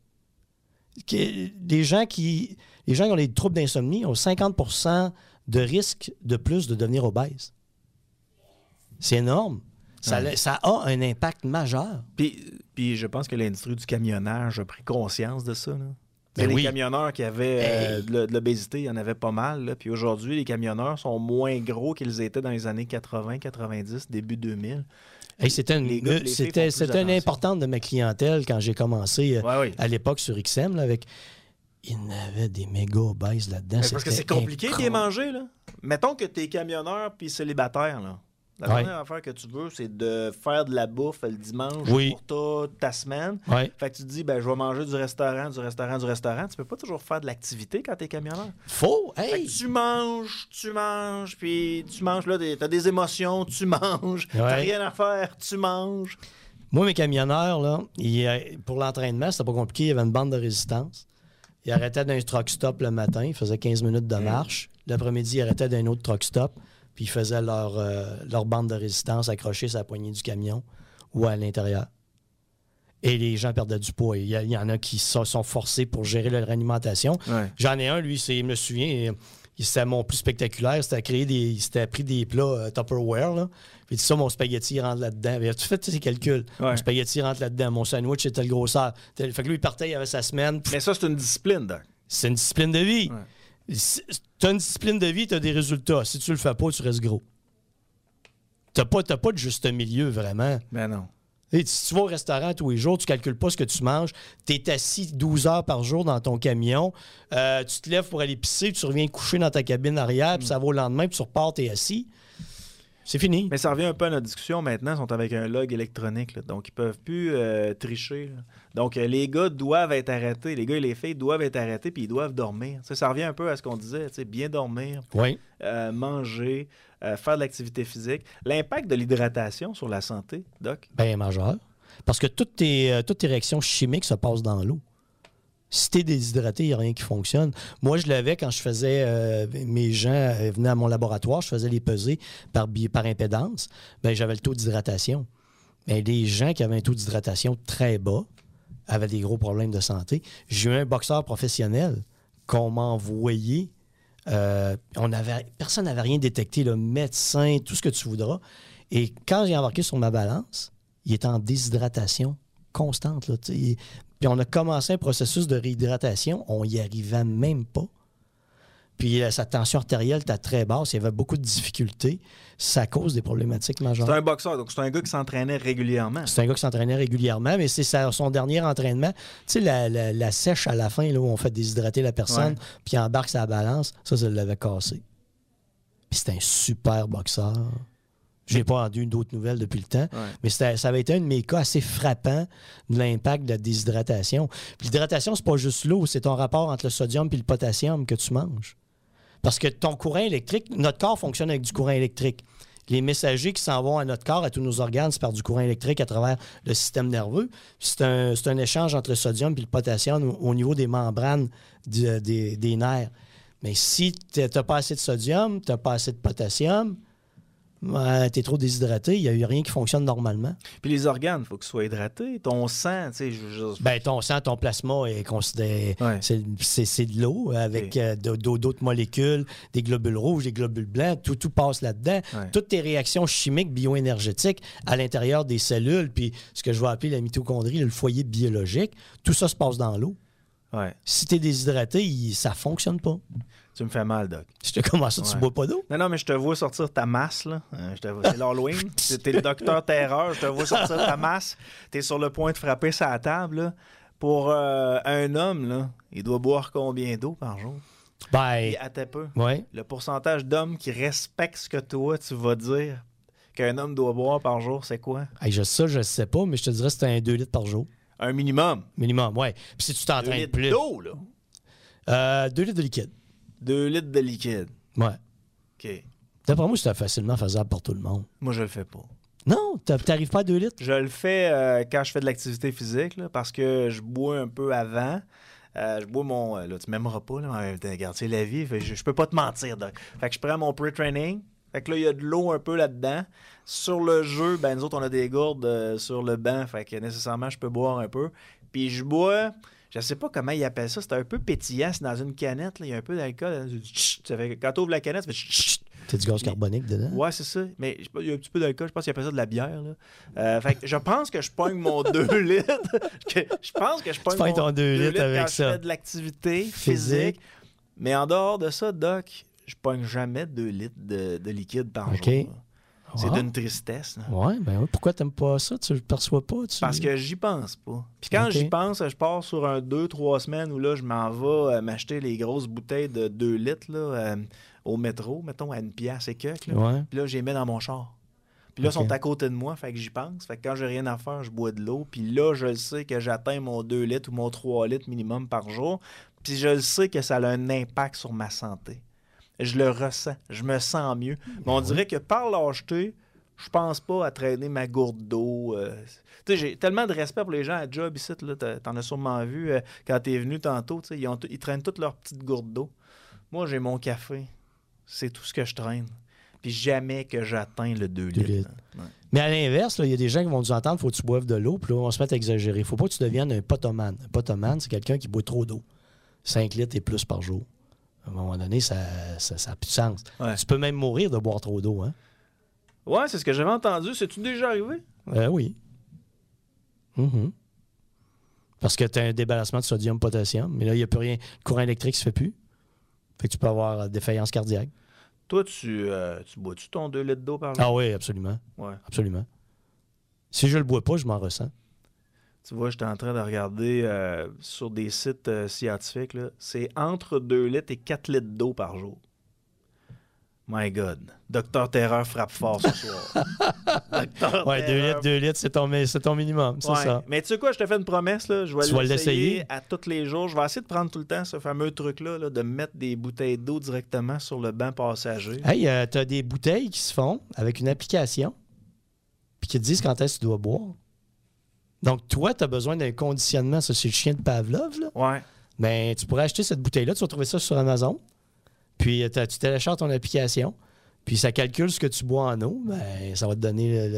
Les gens qui, les gens qui ont des troubles d'insomnie ont cinquante pour cent de risque de plus de devenir obèses. C'est énorme. Ça, ouais. ça a un impact majeur. Puis, puis je pense que l'industrie du camionnage a pris conscience de ça. Là. Ben les oui. camionneurs qui avaient euh, de, de l'obésité, il y en avait pas mal. Là. Puis aujourd'hui, les camionneurs sont moins gros qu'ils étaient dans les années quatre-vingts, quatre-vingt-dix, début deux mille. Hey, c'était une, gars, c'était, c'était une importante de ma clientèle quand j'ai commencé ouais, oui. à l'époque sur X M. Là, avec... Il y en avait des méga obèses là-dedans. Parce que c'est compliqué de les manger. Là. Mettons que tu es camionneur puis célibataire. Là. La ouais. dernière affaire que tu veux, c'est de faire de la bouffe le dimanche oui. pour toute ta semaine. Ouais. Fait que tu te dis, ben, je vais manger du restaurant, du restaurant, du restaurant. Tu peux pas toujours faire de l'activité quand t'es camionneur. Faux! Hey. Fait que tu manges, tu manges, puis tu manges, là, t'as des émotions, tu manges. Ouais. T'as rien à faire, tu manges. Moi, mes camionneurs, là, ils, pour l'entraînement, c'était pas compliqué. Il y avait une bande de résistance. Ils arrêtaient d'un truck stop le matin. Ils faisaient quinze minutes de marche. Mmh. L'après-midi, ils arrêtaient d'un autre truck stop. Puis ils faisaient leur, euh, leur bande de résistance accrochée sur la poignée du camion ou à l'intérieur. Et les gens perdaient du poids. Il y, il y en a qui sont, sont forcés pour gérer leur alimentation. Ouais. J'en ai un, lui, c'est, je me souviens, c'était mon plus spectaculaire. C'était créé des, il s'était pris des plats euh, Tupperware. Là. Puis ça, mon spaghetti rentre là-dedans. Il a tout fait ses calculs. Ouais. Mon spaghetti rentre là-dedans. Mon sandwich, c'était le grosseur. Fait que lui, il partait, il avait sa semaine. Mais ça, c'est une discipline, donc. C'est une discipline de vie. Ouais. Tu as une discipline de vie, tu as des résultats. Si tu le fais pas, tu restes gros. Tu n'as pas, t'as pas de juste milieu, vraiment. Ben non. Et si tu vas au restaurant tous les jours, tu ne calcules pas ce que tu manges, tu es assis douze heures par jour dans ton camion, euh, tu te lèves pour aller pisser, tu reviens coucher dans ta cabine arrière, puis mm. ça va au lendemain, puis tu repars, tu es assis. C'est fini. Mais ça revient un peu à notre discussion maintenant. Ils sont avec un log électronique, là, donc ils ne peuvent plus euh, tricher. Là. Donc euh, les gars doivent être arrêtés. Les gars et les filles doivent être arrêtés puis ils doivent dormir. T'sais, ça revient un peu à ce qu'on disait. Bien dormir, oui. euh, manger, euh, faire de l'activité physique. L'impact de l'hydratation sur la santé, Doc? Bien majeur. Parce que toutes tes, euh, toutes tes réactions chimiques se passent dans l'eau. Si t'es déshydraté, il n'y a rien qui fonctionne. Moi, je l'avais quand je faisais... Euh, mes gens euh, venaient à mon laboratoire, je faisais les peser par, par impédance. Bien, j'avais le taux d'hydratation. Mais les gens qui avaient un taux d'hydratation très bas avaient des gros problèmes de santé. J'ai eu un boxeur professionnel qu'on m'a envoyé. Euh, on avait, personne n'avait rien détecté, le médecin, tout ce que tu voudras. Et quand j'ai embarqué sur ma balance, il était en déshydratation constante. Là, puis on a commencé un processus de réhydratation. On n'y arrivait même pas. Puis euh, sa tension artérielle était très basse. Il y avait beaucoup de difficultés. Ça cause des problématiques majeures. C'est un boxeur, donc c'est un gars qui s'entraînait régulièrement. C'est un gars qui s'entraînait régulièrement, mais c'est sa, son dernier entraînement. Tu sais, la, la, la sèche à la fin, là, où on fait déshydrater la personne, ouais. puis il embarque sa balance, ça, ça l'avait cassé. Puis c'était un super boxeur. Je n'ai pas rendu d'autres nouvelles depuis le temps, ouais. mais ça avait été un de mes cas assez frappants de l'impact de la déshydratation. Puis l'hydratation, c'est pas juste l'eau, c'est ton rapport entre le sodium et le potassium que tu manges. Parce que ton courant électrique, notre corps fonctionne avec du courant électrique. Les messagers qui s'en vont à notre corps, à tous nos organes, c'est par du courant électrique à travers le système nerveux. C'est un, c'est un échange entre le sodium et le potassium au, au niveau des membranes du, des, des nerfs. Mais si tu n'as pas assez de sodium, tu n'as pas assez de potassium, ben, tu es trop déshydraté, il n'y a eu rien qui fonctionne normalement. Puis les organes, il faut qu'ils soient hydratés. Ton sang, tu sais... Je, je... Ben, ton sang, ton plasma est considéré... Ouais. C'est, c'est, c'est de l'eau avec okay. euh, d'autres molécules, des globules rouges, des globules blancs, tout, tout passe là-dedans. Ouais. Toutes tes réactions chimiques, bioénergétiques à l'intérieur des cellules, puis ce que je vais appeler la mitochondrie, le foyer biologique, tout ça se passe dans l'eau. Ouais. Si tu es déshydraté, il, ça ne fonctionne pas. Tu me fais mal, Doc. Je te commence ça, ouais. tu bois pas d'eau? Non, non, mais je te vois sortir ta masse, là. Euh, je te vois, c'est l'Halloween. T'es le docteur Terreur. Je te vois sortir ta masse. T'es sur le point de frapper sa table, là. Pour euh, un homme, là, il doit boire combien d'eau par jour? Ben... Et à tes peu. Ouais. Le pourcentage d'hommes qui respectent ce que toi, tu vas dire qu'un homme doit boire par jour, c'est quoi? Hey, je, ça, je sais pas, mais je te dirais que c'est un deux litres par jour. Un minimum. Minimum, oui. Puis si tu t'entraînes plus... deux litres d'eau, là? Euh, deux litres de liquide. Deux litres de liquide. Ouais. OK. D'après moi, c'est facilement faisable pour tout le monde. Moi, je le fais pas. Non, t'arrives pas à deux litres? Je le fais euh, quand je fais de l'activité physique, là, parce que je bois un peu avant. Euh, je bois mon... Là, tu m'aimeras pas, là, mais regarde, c'est la vie. Fait, je, je peux pas te mentir, Doc. Fait que je prends mon pre-training. Fait que là, il y a de l'eau un peu là-dedans. Sur le jeu, ben nous autres, on a des gourdes euh, sur le banc. Fait que nécessairement, je peux boire un peu. Puis je bois... Je sais pas comment ils appellent ça. C'est un peu pétillant. C'est dans une canette. Là. Il y a un peu d'alcool. Ça fait, quand tu ouvres la canette, ça fait... T'as du gaz carbonique dedans? Ouais, c'est ça. Mais il y a un petit peu d'alcool. Je pense qu'ils appellent ça de la bière. Là. Euh, fait que je pense que je pogne mon deux litres. Je pense que je pogne mon ton deux litres avec quand ça. je fais de l'activité physique. Physique. Mais en dehors de ça, Doc, je pogne jamais deux litres de, de liquide par okay. jour. Là. C'est wow. d'une tristesse. Là. Ouais, ben oui. Pourquoi t'aimes pas ça? Tu le perçois pas? Tu... Parce que j'y pense pas. Puis quand okay. j'y pense, je pars sur un deux, trois semaines où là, je m'en vais euh, m'acheter les grosses bouteilles de deux litres là, euh, au métro, mettons, à une pièce et quelques. Ouais. Puis là, je les mets dans mon char. Puis là, ils okay. sont à côté de moi, fait que j'y pense. Fait que quand j'ai rien à faire, je bois de l'eau. Puis là, je le sais que j'atteins mon deux litres ou mon trois litres minimum par jour. Puis je le sais que ça a un impact sur ma santé. Je le ressens. Je me sens mieux. Mais on dirait que par lâcheté, je pense pas à traîner ma gourde d'eau. Euh. Tu sais, j'ai tellement de respect pour les gens à job ici. Là, t'en as sûrement vu euh, quand t'es venu tantôt. Ils, ont t- ils traînent toutes leurs petites gourdes d'eau. Moi, j'ai mon café. C'est tout ce que je traîne. Puis jamais que j'atteins le deux litres. litres. Ouais. Mais à l'inverse, il y a des gens qui vont nous entendre, il faut que tu boives de l'eau, puis là, on va se mettre à exagérer. Il faut pas que tu deviennes un potomane. Un potomane, c'est quelqu'un qui boit trop d'eau. cinq litres et plus par jour. À un moment donné, ça n'a ça, ça plus de sens. Ouais. Tu peux même mourir de boire trop d'eau, hein? Ouais, c'est ce que j'avais entendu. C'est-tu déjà arrivé? Euh, oui. Mm-hmm. Parce que tu as un débarrassement de sodium-potassium, mais là, il n'y a plus rien. Le courant électrique ne se fait plus. Fait que tu peux avoir euh, défaillance cardiaque. Toi, tu, euh, tu bois-tu ton deux litres d'eau par jour? Ah oui, absolument. Ouais. Absolument. Si je le bois pas, je m'en ressens. Tu vois, j'étais en train de regarder euh, sur des sites euh, scientifiques. Là, c'est entre deux litres et quatre litres d'eau par jour. My God. Docteur Terreur frappe fort ce soir. Docteur ouais, deux litres, deux litres, c'est ton, c'est ton minimum, c'est ouais. ça. Mais tu sais quoi, je te fais une promesse, là. Je vais tu l'essayer, l'essayer à tous les jours. Je vais essayer de prendre tout le temps ce fameux truc-là, là, de mettre des bouteilles d'eau directement sur le banc passager. Hey, euh, tu as des bouteilles qui se font avec une application puis qui te disent quand est-ce que tu dois boire. Donc, toi, tu as besoin d'un conditionnement. Ça, c'est le chien de Pavlov, là. Ouais. Ben, tu pourrais acheter cette bouteille-là. Tu vas trouver ça sur Amazon. Puis, tu télécharges ton application. Puis, ça calcule ce que tu bois en eau. Ben, ça va te donner le... le... Je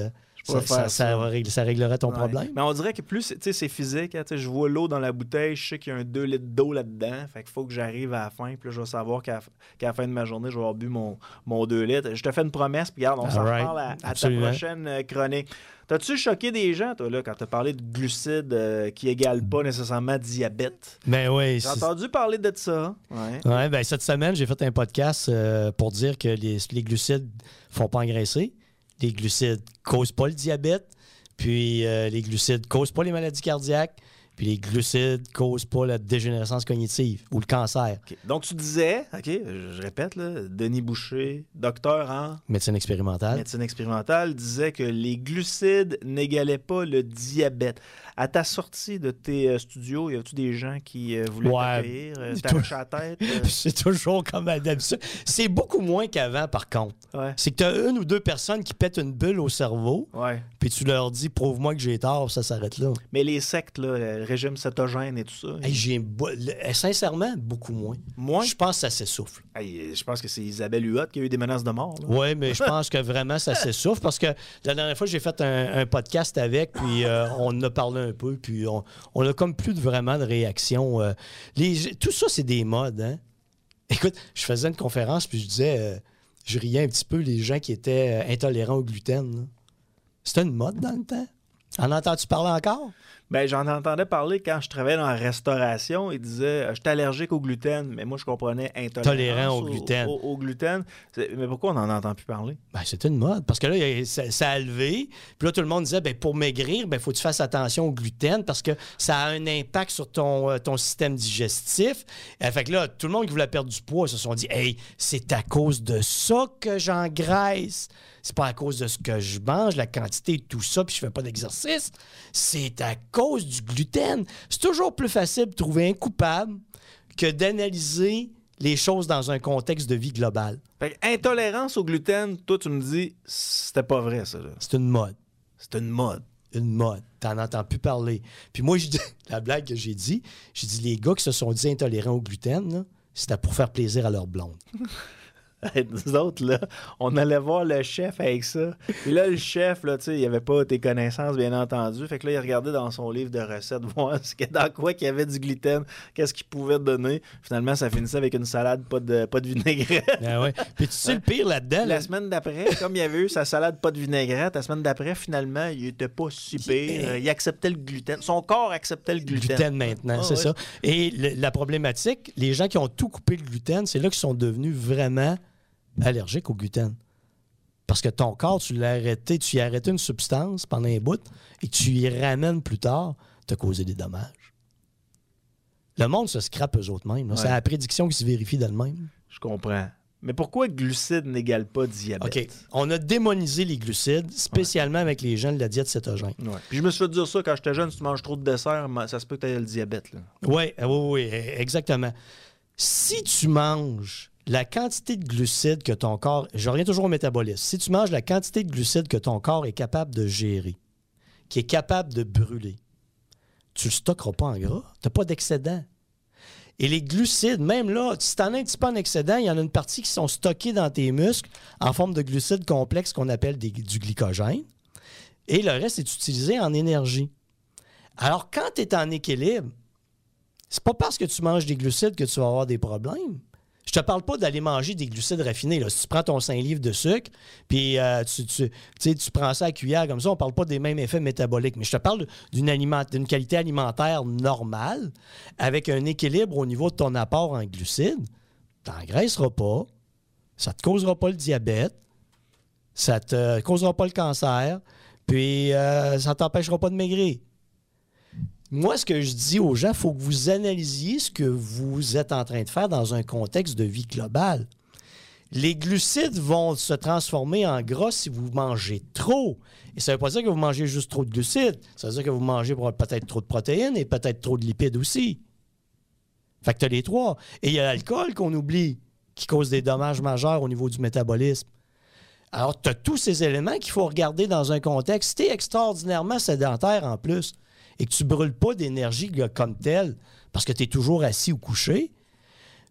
Ça, ça, ça, règle, ça réglerait ton ouais. problème. Mais on dirait que plus c'est physique, hein, je vois l'eau dans la bouteille, je sais qu'il y a un deux litres d'eau là-dedans. Fait qu'il faut que j'arrive à la fin. Puis là, je vais savoir qu'à, qu'à la fin de ma journée, je vais avoir bu mon, mon deux litres. Je te fais une promesse, puis regarde, on All s'en right. reparle à, à ta prochaine chronique. T'as-tu choqué des gens, toi, là, quand t'as parlé de glucides euh, qui égalent pas nécessairement diabète? Ben oui. J'ai entendu parler de ça. Ouais. Ouais, ben cette semaine, j'ai fait un podcast euh, pour dire que les, les glucides font pas engraisser. Les glucides causent pas le diabète. Puis euh, les glucides causent pas les maladies cardiaques. Puis les glucides causent pas la dégénérescence cognitive ou le cancer. Okay. Donc tu disais, OK, je répète, là, Denis Boucher, docteur en médecine expérimentale. Médecine expérimentale, disait que les glucides n'égalaient pas le diabète. À ta sortie de tes euh, studios, y a-tu des gens qui euh, voulaient ouais, t'accueillir, euh, t'arracher la tête? Euh... C'est toujours comme d'habitude. C'est beaucoup moins qu'avant, par contre. Ouais. C'est que tu as une ou deux personnes qui pètent une bulle au cerveau, ouais. puis tu leur dis « prouve-moi que j'ai tort », ça s'arrête là. Mais les sectes, là, le régime cétogène et tout ça... Hey, j'ai sincèrement, beaucoup moins. Moi, je pense que ça s'essouffle. Hey, je pense que c'est Isabelle Huot qui a eu des menaces de mort. Oui, mais je pense que vraiment, ça s'essouffle, parce que la dernière fois, j'ai fait un, un podcast avec, puis euh, on a parlé un peu, puis on, on a comme plus de, vraiment de réaction. Euh, les, tout ça, c'est des modes, hein? Écoute, je faisais une conférence, puis je disais, euh, je riais un petit peu les gens qui étaient euh, intolérants au gluten. C'était une mode dans le temps. En entends-tu parler encore? Ben, j'en entendais parler quand je travaillais dans la restauration. Ils disaient euh, « Je suis allergique au gluten », mais moi, je comprenais « intolérant au gluten ». Au, au, au gluten. Mais pourquoi on n'en entend plus parler? Ben, c'était une mode. Parce que là, ça, ça a levé. Puis là, tout le monde disait ben, « Pour maigrir, il ben, faut que tu fasses attention au gluten parce que ça a un impact sur ton, ton système digestif. » Fait que là, tout le monde qui voulait perdre du poids se sont dit « Hey, c'est à cause de ça que j'engraisse. C'est pas à cause de ce que je mange, la quantité de tout ça, puis je fais pas d'exercice. C'est à cause du gluten. » C'est toujours plus facile de trouver un coupable que d'analyser les choses dans un contexte de vie global. Fait que intolérance au gluten, toi, tu me dis, c'était pas vrai, ça. Là. C'est une mode. C'est une mode. Une mode. T'en entends plus parler. Puis moi, je dis, la blague que j'ai dit, j'ai dit, les gars qui se sont dit intolérants au gluten, là, c'était pour faire plaisir à leur blonde. Nous autres, là, on allait voir le chef avec ça. Et là, le chef, là, tu sais, il avait pas tes connaissances, bien entendu. Fait que là, il regardait dans son livre de recettes, voir ce que, dans quoi qu'il y avait du gluten, qu'est-ce qu'il pouvait donner. Finalement, ça finissait avec une salade, pas de, pas de vinaigrette. Ah ouais. Puis tu sais, le pire là-dedans... La là... semaine d'après, comme il y avait eu sa salade, pas de vinaigrette, la semaine d'après, finalement, il était pas si pire. Il acceptait le gluten. Son corps acceptait le gluten. Gluten maintenant, ah, c'est ouais. ça. Et le, la problématique, les gens qui ont tout coupé le gluten, c'est là qu'ils sont devenus vraiment... allergique au gluten. Parce que ton corps, tu l'as arrêté, tu y as arrêté une substance pendant un bout et tu y ramènes plus tard, t'as causé des dommages. Le monde se scrape eux autres mêmes. Ouais. C'est la prédiction qui se vérifie d'elle-même. Je comprends. Mais pourquoi glucides n'égale pas diabète? OK. On a démonisé les glucides, spécialement ouais. avec les gens de la diète cétogène. Ouais. Puis je me suis fait dire ça quand j'étais jeune, si tu manges trop de dessert, ça se peut que tu aies le diabète. Oui, oui, oui, exactement. Si tu manges la quantité de glucides que ton corps... Je reviens toujours au métabolisme. Si tu manges la quantité de glucides que ton corps est capable de gérer, qui est capable de brûler, tu ne le stockeras pas en gras. Tu n'as pas d'excédent. Et les glucides, même là, si tu en as un petit peu en excédent, il y en a une partie qui sont stockées dans tes muscles en forme de glucides complexes qu'on appelle des, du glycogène. Et le reste est utilisé en énergie. Alors, quand tu es en équilibre, c'est pas parce que tu manges des glucides que tu vas avoir des problèmes. Je te parle pas d'aller manger des glucides raffinés. Là. Si tu prends ton cinq livres de sucre, puis euh, tu, tu, tu prends ça à cuillère comme ça, on parle pas des mêmes effets métaboliques. Mais je te parle d'une, aliment, d'une qualité alimentaire normale, avec un équilibre au niveau de ton apport en glucides. Tu n'engraisseras pas, ça te causera pas le diabète, ça te causera pas le cancer, puis euh, ça t'empêchera pas de maigrir. Moi, ce que je dis aux gens, il faut que vous analysiez ce que vous êtes en train de faire dans un contexte de vie globale. Les glucides vont se transformer en gras si vous mangez trop. Et ça ne veut pas dire que vous mangez juste trop de glucides. Ça veut dire que vous mangez peut-être trop de protéines et peut-être trop de lipides aussi. Fait que tu as les trois. Et il y a l'alcool qu'on oublie, qui cause des dommages majeurs au niveau du métabolisme. Alors, tu as tous ces éléments qu'il faut regarder dans un contexte. Si tu es extraordinairement sédentaire en plus, et que tu ne brûles pas d'énergie comme telle parce que tu es toujours assis ou couché,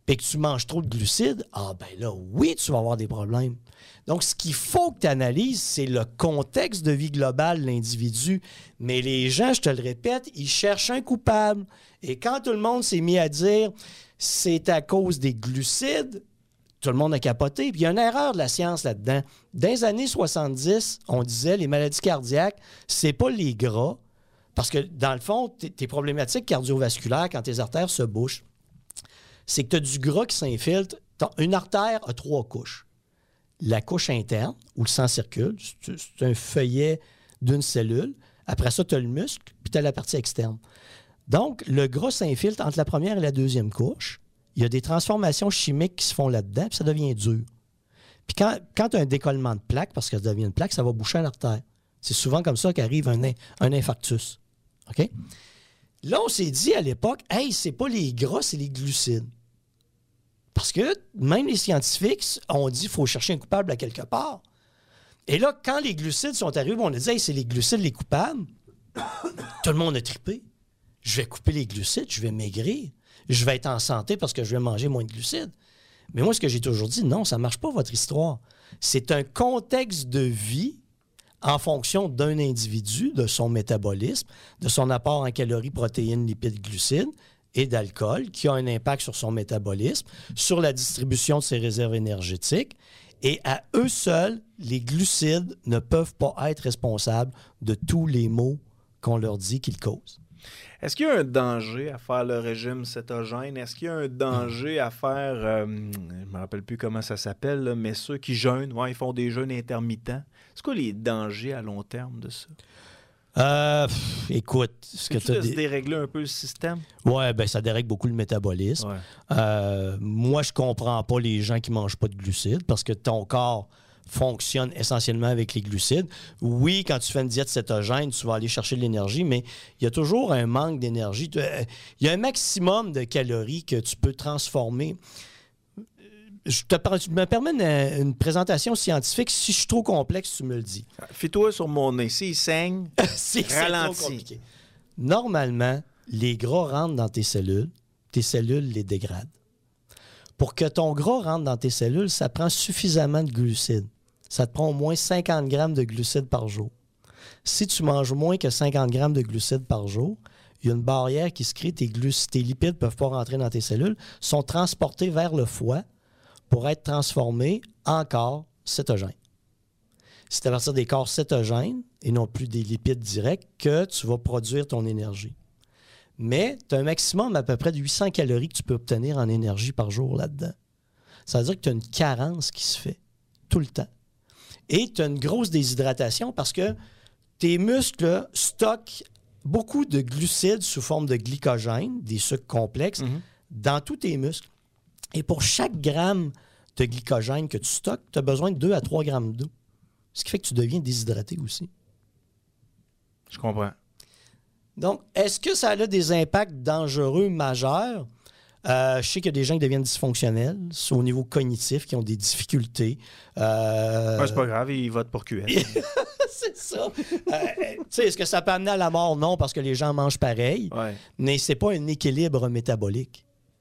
puis que tu manges trop de glucides, ah ben là, oui, tu vas avoir des problèmes. Donc, ce qu'il faut que tu analyses, c'est le contexte de vie global de l'individu. Mais les gens, je te le répète, ils cherchent un coupable. Et quand tout le monde s'est mis à dire « c'est à cause des glucides », tout le monde a capoté. Puis il y a une erreur de la science là-dedans. Dans les années soixante-dix, on disait les maladies cardiaques, c'est pas les gras. Parce que, dans le fond, tes, tes problématiques cardiovasculaires, quand tes artères se bouchent, c'est que tu as du gras qui s'infiltre. Une artère a trois couches. La couche interne, où le sang circule, c'est un feuillet d'une cellule. Après ça, tu as le muscle, puis tu as la partie externe. Donc, le gras s'infiltre entre la première et la deuxième couche. Il y a des transformations chimiques qui se font là-dedans, puis ça devient dur. Puis quand, quand tu as un décollement de plaque, parce que ça devient une plaque, ça va boucher à l'artère. C'est souvent comme ça qu'arrive un, un infarctus. OK? Là, on s'est dit à l'époque, « Hey, c'est pas les gras, c'est les glucides. » Parce que même les scientifiques ont dit qu'il faut chercher un coupable à quelque part. Et là, quand les glucides sont arrivés, on a dit hey, « c'est les glucides les coupables. » Tout le monde a trippé. Je vais couper les glucides, je vais maigrir. Je vais être en santé parce que je vais manger moins de glucides. Mais moi, ce que j'ai toujours dit, non, ça ne marche pas, votre histoire. C'est un contexte de vie en fonction d'un individu, de son métabolisme, de son apport en calories, protéines, lipides, glucides et d'alcool, qui a un impact sur son métabolisme, sur la distribution de ses réserves énergétiques. Et à eux seuls, les glucides ne peuvent pas être responsables de tous les maux qu'on leur dit qu'ils causent. Est-ce qu'il y a un danger à faire le régime cétogène? Est-ce qu'il y a un danger à faire, euh, je ne me rappelle plus comment ça s'appelle, là, mais ceux qui jeûnent, ouais, ils font des jeûnes intermittents. C'est quoi les dangers à long terme de ça? Euh, pff, écoute, ce que tu as dé... dérégler un peu le système? Ouais, ben ça dérègle beaucoup le métabolisme. Ouais. Euh, moi, je comprends pas les gens qui mangent pas de glucides parce que ton corps fonctionne essentiellement avec les glucides. Oui, quand tu fais une diète cétogène, tu vas aller chercher de l'énergie, mais il y a toujours un manque d'énergie. Il y a un maximum de calories que tu peux transformer. Je te, tu me permets une, une présentation scientifique. Si je suis trop complexe, tu me le dis. Fais-toi sur mon nez. S'il saigne, c'est ralentis. Normalement, les gras rentrent dans tes cellules, tes cellules les dégradent. Pour que ton gras rentre dans tes cellules, ça prend suffisamment de glucides. Ça te prend au moins cinquante grammes de glucides par jour. Si tu manges moins que cinquante grammes de glucides par jour, il y a une barrière qui se crée, tes, glucides, tes lipides ne peuvent pas rentrer dans tes cellules, sont transportés vers le foie pour être transformés en corps cétogènes. C'est à partir des corps cétogènes, et non plus des lipides directs, que tu vas produire ton énergie. Mais tu as un maximum à peu près de huit cents calories que tu peux obtenir en énergie par jour là-dedans. Ça veut dire que tu as une carence qui se fait tout le temps. Et tu as une grosse déshydratation parce que tes muscles là, stockent beaucoup de glucides sous forme de glycogène, des sucres complexes, mm-hmm. dans tous tes muscles. Et pour chaque gramme de glycogène que tu stockes, tu as besoin de deux à trois grammes d'eau. Ce qui fait que tu deviens déshydraté aussi. Je comprends. Donc, est-ce que ça a des impacts dangereux majeurs? Euh, je sais qu'il y a des gens qui deviennent dysfonctionnels au niveau cognitif, qui ont des difficultés. Euh... Ouais, c'est pas grave, ils votent pour Q S. C'est ça. Euh, tu sais, est-ce que ça peut amener à la mort? Non, parce que les gens mangent pareil. Ouais. Mais c'est pas un équilibre métabolique.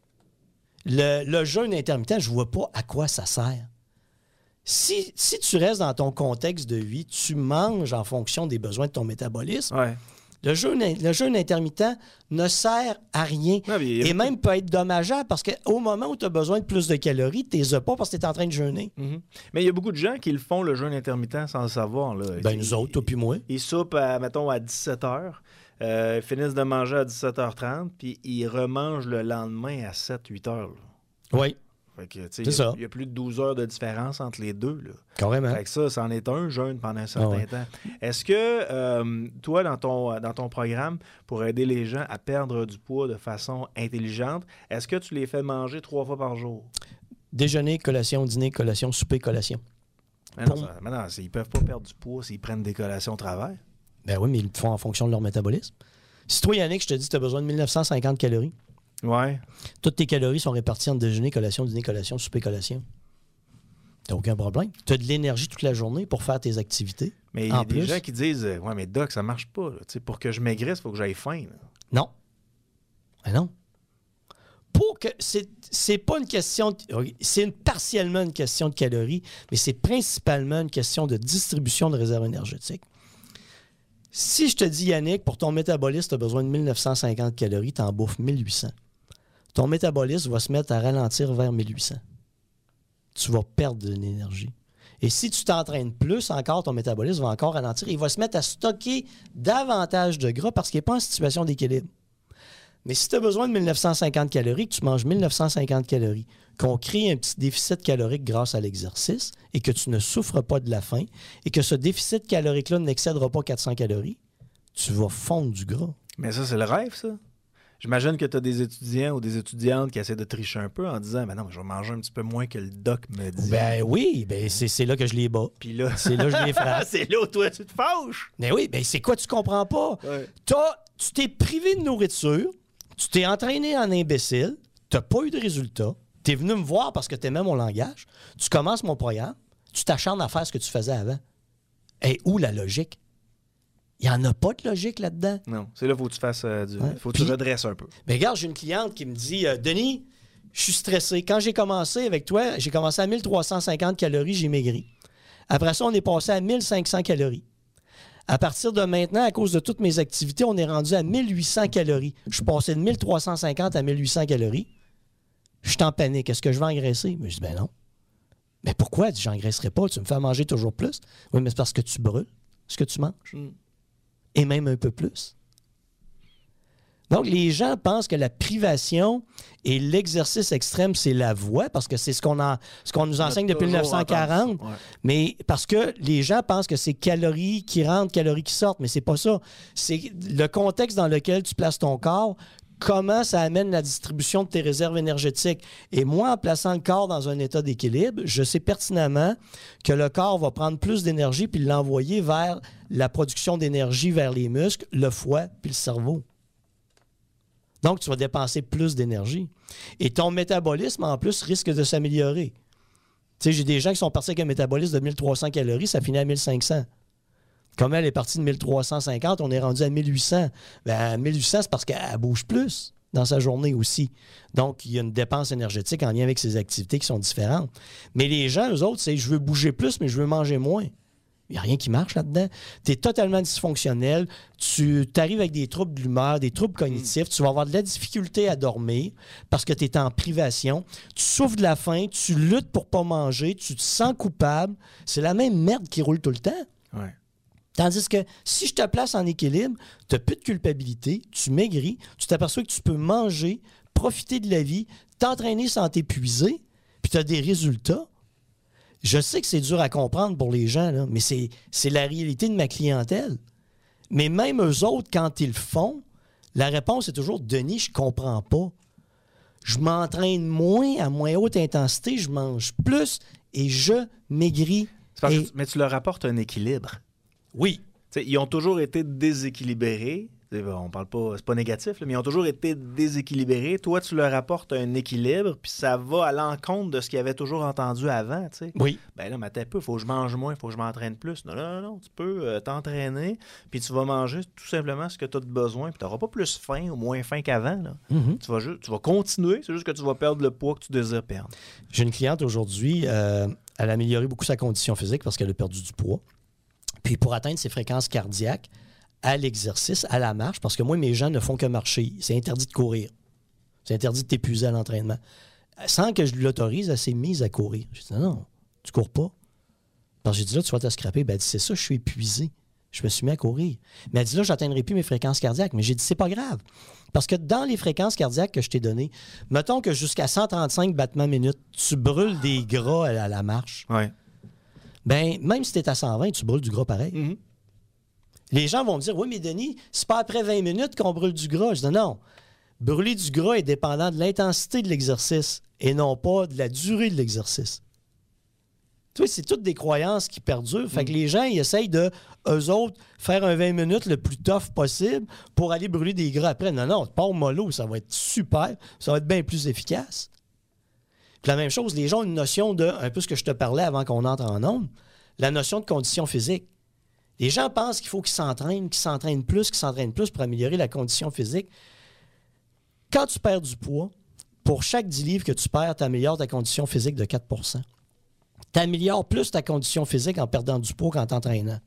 Le, le jeûne intermittent, je vois pas à quoi ça sert. Si, si tu restes dans ton contexte de vie, tu manges en fonction des besoins de ton métabolisme, ouais. le, jeûne, le jeûne intermittent ne sert à rien. Non, et beaucoup... même peut être dommageable parce qu'au moment où tu as besoin de plus de calories, tu ne les as pas parce que tu es en train de jeûner. Mm-hmm. Mais il y a beaucoup de gens qui le font, le jeûne intermittent, sans le savoir. Là. Ben, ils, nous autres, toi puis moi. Ils soupent, à, mettons, à dix-sept heures. Euh, ils finissent de manger à dix-sept heures trente, puis ils remangent le lendemain à sept huit heures. Là. Oui. Fait que, c'est ça. Il y a plus de douze heures de différence entre les deux. Là. Carrément. Fait que ça, c'en est un jeûne pendant un certain ah ouais. temps. Est-ce que euh, toi, dans ton, dans ton programme, pour aider les gens à perdre du poids de façon intelligente, est-ce que tu les fais manger trois fois par jour? Déjeuner, collation, dîner, collation, souper, collation. Mais non, ça, mais non ils ne peuvent pas perdre du poids s'ils prennent des collations au travers. Ben oui, mais ils le font en fonction de leur métabolisme. Si toi, Yannick, je te dis que tu as besoin de mille neuf cent cinquante calories, ouais. toutes tes calories sont réparties entre déjeuner, collation, dîner, collation, souper, collation. T'as aucun problème. Tu as de l'énergie toute la journée pour faire tes activités. Mais il y a des gens qui disent « Ouais, mais Doc, ça marche pas. Là. Pour que je maigrisse, il faut que j'aille faim. » Non. Mais non. pour que c'est, c'est pas une question, de, c'est une, partiellement une question de calories, mais c'est principalement une question de distribution de réserves énergétiques. Si je te dis, Yannick, pour ton métabolisme, tu as besoin de mille neuf cent cinquante calories, tu en bouffes mille huit cents. Ton métabolisme va se mettre à ralentir vers mille huit cents. Tu vas perdre de l'énergie. Et si tu t'entraînes plus encore, ton métabolisme va encore ralentir. Il va se mettre à stocker davantage de gras parce qu'il n'est pas en situation d'équilibre. Mais si tu as besoin de mille neuf cent cinquante calories, que tu manges mille neuf cent cinquante calories, qu'on crée un petit déficit calorique grâce à l'exercice et que tu ne souffres pas de la faim et que ce déficit calorique-là n'excédera pas quatre cents calories, tu vas fondre du gras. Mais ça, c'est le rêve, ça. J'imagine que tu as des étudiants ou des étudiantes qui essaient de tricher un peu en disant « Ben non, je vais manger un petit peu moins que le doc me dit. » Ben oui, ben c'est, c'est là que je les bats. Puis là... C'est là que je les frappe. C'est là où toi, tu te fâches. Mais oui, ben c'est quoi tu comprends pas? Ouais. T'as, tu t'es privé de nourriture, tu t'es entraîné en imbécile, t'as pas eu de résultat, t'es venu me voir parce que t'aimais mon langage, tu commences mon programme, tu t'acharnes à faire ce que tu faisais avant. Et où la logique? Il n'y en a pas de logique là-dedans. Non, c'est là qu'il faut que tu fasses euh, du... Ouais. faut que Puis, tu redresses un peu. Mais regarde, j'ai une cliente qui me dit euh, « Denis, je suis stressé. Quand j'ai commencé avec toi, j'ai commencé à mille trois cent cinquante calories, j'ai maigri. Après ça, on est passé à mille cinq cents calories. À partir de maintenant, à cause de toutes mes activités, on est rendu à mille huit cents calories. Je suis passé de mille trois cent cinquante à mille huit cents calories. Je suis en panique. Est-ce que je vais engraisser? » Mais je dis « Ben non. » « Mais pourquoi? Je n'engraisserai pas. Tu me fais manger toujours plus. » « Oui, mais c'est parce que tu brûles ce que tu manges. Mm. Et même un peu plus. » Donc, les gens pensent que la privation et l'exercice extrême, c'est la voie, parce que c'est ce qu'on, a, ce qu'on nous enseigne depuis dix-neuf cent quarante. Ouais. Mais parce que les gens pensent que c'est calories qui rentrent, calories qui sortent, mais c'est pas ça. C'est le contexte dans lequel tu places ton corps, comment ça amène la distribution de tes réserves énergétiques. Et moi, en plaçant le corps dans un état d'équilibre, je sais pertinemment que le corps va prendre plus d'énergie puis l'envoyer vers la production d'énergie vers les muscles, le foie puis le cerveau. Donc, tu vas dépenser plus d'énergie. Et ton métabolisme, en plus, risque de s'améliorer. Tu sais, j'ai des gens qui sont partis avec un métabolisme de mille trois cents calories, ça finit à mille cinq cents. Comme elle est partie de mille trois cent cinquante, on est rendu à mille huit cents. Bien, mille huit cents, c'est parce qu'elle bouge plus dans sa journée aussi. Donc, il y a une dépense énergétique en lien avec ses activités qui sont différentes. Mais les gens, eux autres, c'est « je veux bouger plus, mais je veux manger moins ». Il n'y a rien qui marche là-dedans. Tu es totalement dysfonctionnel. Tu arrives avec des troubles de l'humeur, des troubles cognitifs. Tu vas avoir de la difficulté à dormir parce que tu es en privation. Tu souffres de la faim. Tu luttes pour ne pas manger. Tu te sens coupable. C'est la même merde qui roule tout le temps. Ouais. Tandis que si je te place en équilibre, tu n'as plus de culpabilité, tu maigris, tu t'aperçois que tu peux manger, profiter de la vie, t'entraîner sans t'épuiser, puis tu as des résultats. Je sais que c'est dur à comprendre pour les gens, là, mais c'est, c'est la réalité de ma clientèle. Mais même eux autres, quand ils le font, la réponse est toujours « Denis, je comprends pas. Je m'entraîne moins, à moins haute intensité, je mange plus et je maigris. » Et... que, mais tu leur apportes un équilibre. Oui. T'sais, ils ont toujours été déséquilibrés. On parle pas, c'est pas négatif, là, mais ils ont toujours été déséquilibrés. Toi, tu leur apportes un équilibre, puis ça va à l'encontre de ce qu'ils avaient toujours entendu avant. T'sais. Oui. Ben là, mais t'as peu, il faut que je mange moins, il faut que je m'entraîne plus. Non, non, non, non, tu peux euh, t'entraîner, puis tu vas manger tout simplement ce que tu as de besoin, puis tu n'auras pas plus faim ou moins faim qu'avant. Là. Mm-hmm. Tu vas juste, tu vas continuer, c'est juste que tu vas perdre le poids que tu désires perdre. J'ai une cliente aujourd'hui, euh, elle a amélioré beaucoup sa condition physique parce qu'elle a perdu du poids. Puis pour atteindre ses fréquences cardiaques, à l'exercice, à la marche, parce que moi, mes gens ne font que marcher. C'est interdit de courir. C'est interdit de t'épuiser à l'entraînement. Sans que je l'autorise, elle s'est mise à courir. J'ai dit, non, non, tu cours pas. Parce que j'ai dit, là, tu vas te scraper. Ben, elle dit, c'est ça, je suis épuisé. Je me suis mis à courir. Mais elle dit, là, je n'atteindrai plus mes fréquences cardiaques. Mais j'ai dit, c'est pas grave. Parce que dans les fréquences cardiaques que je t'ai données, mettons que jusqu'à cent trente-cinq battements minute, tu brûles des gras à la marche. Ouais. Ben, même si tu es à cent vingt, tu brûles du gras pareil. Mm-hmm. Les gens vont me dire, oui, mais Denis, c'est pas après vingt minutes qu'on brûle du gras. Je dis, non. Brûler du gras est dépendant de l'intensité de l'exercice et non pas de la durée de l'exercice. Tu vois, c'est toutes des croyances qui perdurent. Fait que les gens, ils essayent de, eux autres, faire un vingt minutes le plus tough possible pour aller brûler des gras après. Non, non, pas au mollo, ça va être super. Ça va être bien plus efficace. Puis la même chose, les gens ont une notion de, un peu ce que je te parlais avant qu'on entre en ondes, la notion de condition physique. Les gens pensent qu'il faut qu'ils s'entraînent, qu'ils s'entraînent plus, qu'ils s'entraînent plus pour améliorer la condition physique. Quand tu perds du poids, pour chaque dix livres que tu perds, tu améliores ta condition physique de quatre pour cent. Tu améliores plus ta condition physique en perdant du poids qu'en t'entraînant.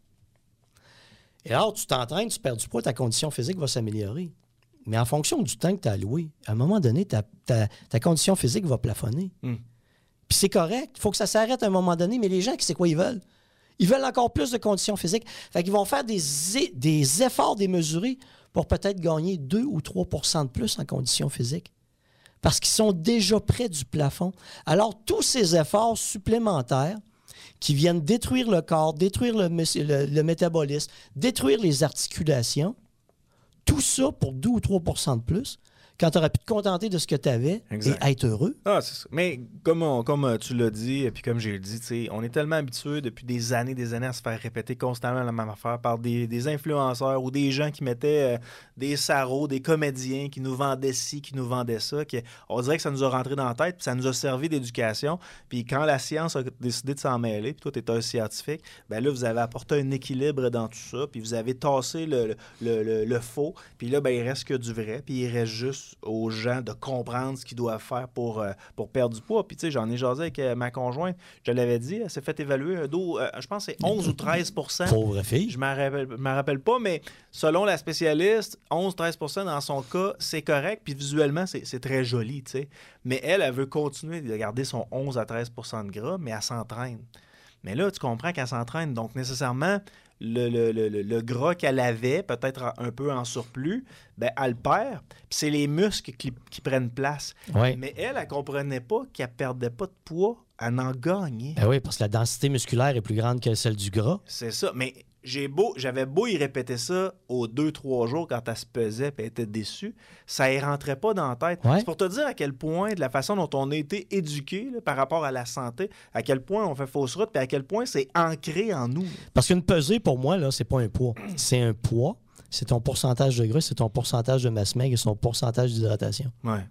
Et alors, tu t'entraînes, tu perds du poids, ta condition physique va s'améliorer. Mais en fonction du temps que tu as alloué, à un moment donné, ta, ta, ta condition physique va plafonner. Mm. Puis c'est correct. Il faut que ça s'arrête à un moment donné, mais les gens, c'est quoi ils veulent? Ils veulent encore plus de conditions physiques. Fait qu'ils vont faire des, des efforts démesurés pour peut-être gagner deux ou trois pour cent de plus en conditions physiques. Parce qu'ils sont déjà près du plafond. Alors, tous ces efforts supplémentaires qui viennent détruire le corps, détruire le, le, le métabolisme, détruire les articulations, tout ça pour deux ou trois pour cent de plus, quand tu aurais pu te contenter de ce que tu avais et être heureux. Ah, c'est ça. Mais comme, on, comme tu l'as dit, et puis comme j'ai dit, on est tellement habitué depuis des années des années à se faire répéter constamment la même affaire par des, des influenceurs ou des gens qui mettaient euh, des sarraux, des comédiens qui nous vendaient ci, qui nous vendaient ça. Qui, on dirait que ça nous a rentré dans la tête, puis ça nous a servi d'éducation. Puis quand la science a décidé de s'en mêler, puis toi, tu es un scientifique, bien là, vous avez apporté un équilibre dans tout ça, puis vous avez tassé le, le, le, le faux, puis là, ben, il reste que du vrai, puis il reste juste aux gens de comprendre ce qu'ils doivent faire pour, euh, pour perdre du poids. Puis, tu sais, j'en ai jasé avec euh, ma conjointe. Je l'avais dit, elle s'est fait évaluer un dos, euh, je pense que c'est onze ou treize pour cent. Pauvre fille. Je ne rappelle, me rappelle pas, mais selon la spécialiste, onze à treize pour cent dans son cas, c'est correct. Puis visuellement, c'est, c'est très joli, tu sais. Mais elle, elle veut continuer de garder son onze à treize pour cent de gras, mais elle s'entraîne. Mais là, tu comprends qu'elle s'entraîne. Donc, nécessairement, le, le, le, le gras qu'elle avait, peut-être un peu en surplus, ben, elle le perd. Puis c'est les muscles qui, qui prennent place. Oui. Mais elle, elle ne comprenait pas qu'elle ne perdait pas de poids, elle en gagnait. Ben oui, parce que la densité musculaire est plus grande que celle du gras. C'est ça. Mais j'ai beau, j'avais beau y répéter ça aux deux, trois jours quand elle se pesait et elle était déçue, ça ne rentrait pas dans la tête. Ouais. C'est pour te dire à quel point, de la façon dont on a été éduqué là, par rapport à la santé, à quel point on fait fausse route et à quel point c'est ancré en nous. Parce qu'une pesée, pour moi, là, c'est pas un poids. C'est un poids. C'est ton pourcentage de gras, c'est ton pourcentage de masse maigre et son pourcentage d'hydratation. Ouais.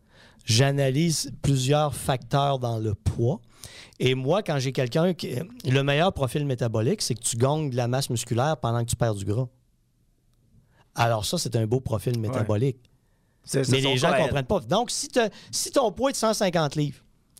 J'analyse plusieurs facteurs dans le poids. Et moi, quand j'ai quelqu'un qui... Le meilleur profil métabolique, c'est que tu gagnes de la masse musculaire pendant que tu perds du gras. Alors ça, c'est un beau profil métabolique. Ouais. C'est, c'est Mais les gens ne comprennent pas. Donc, si, si ton poids est de cent cinquante livres,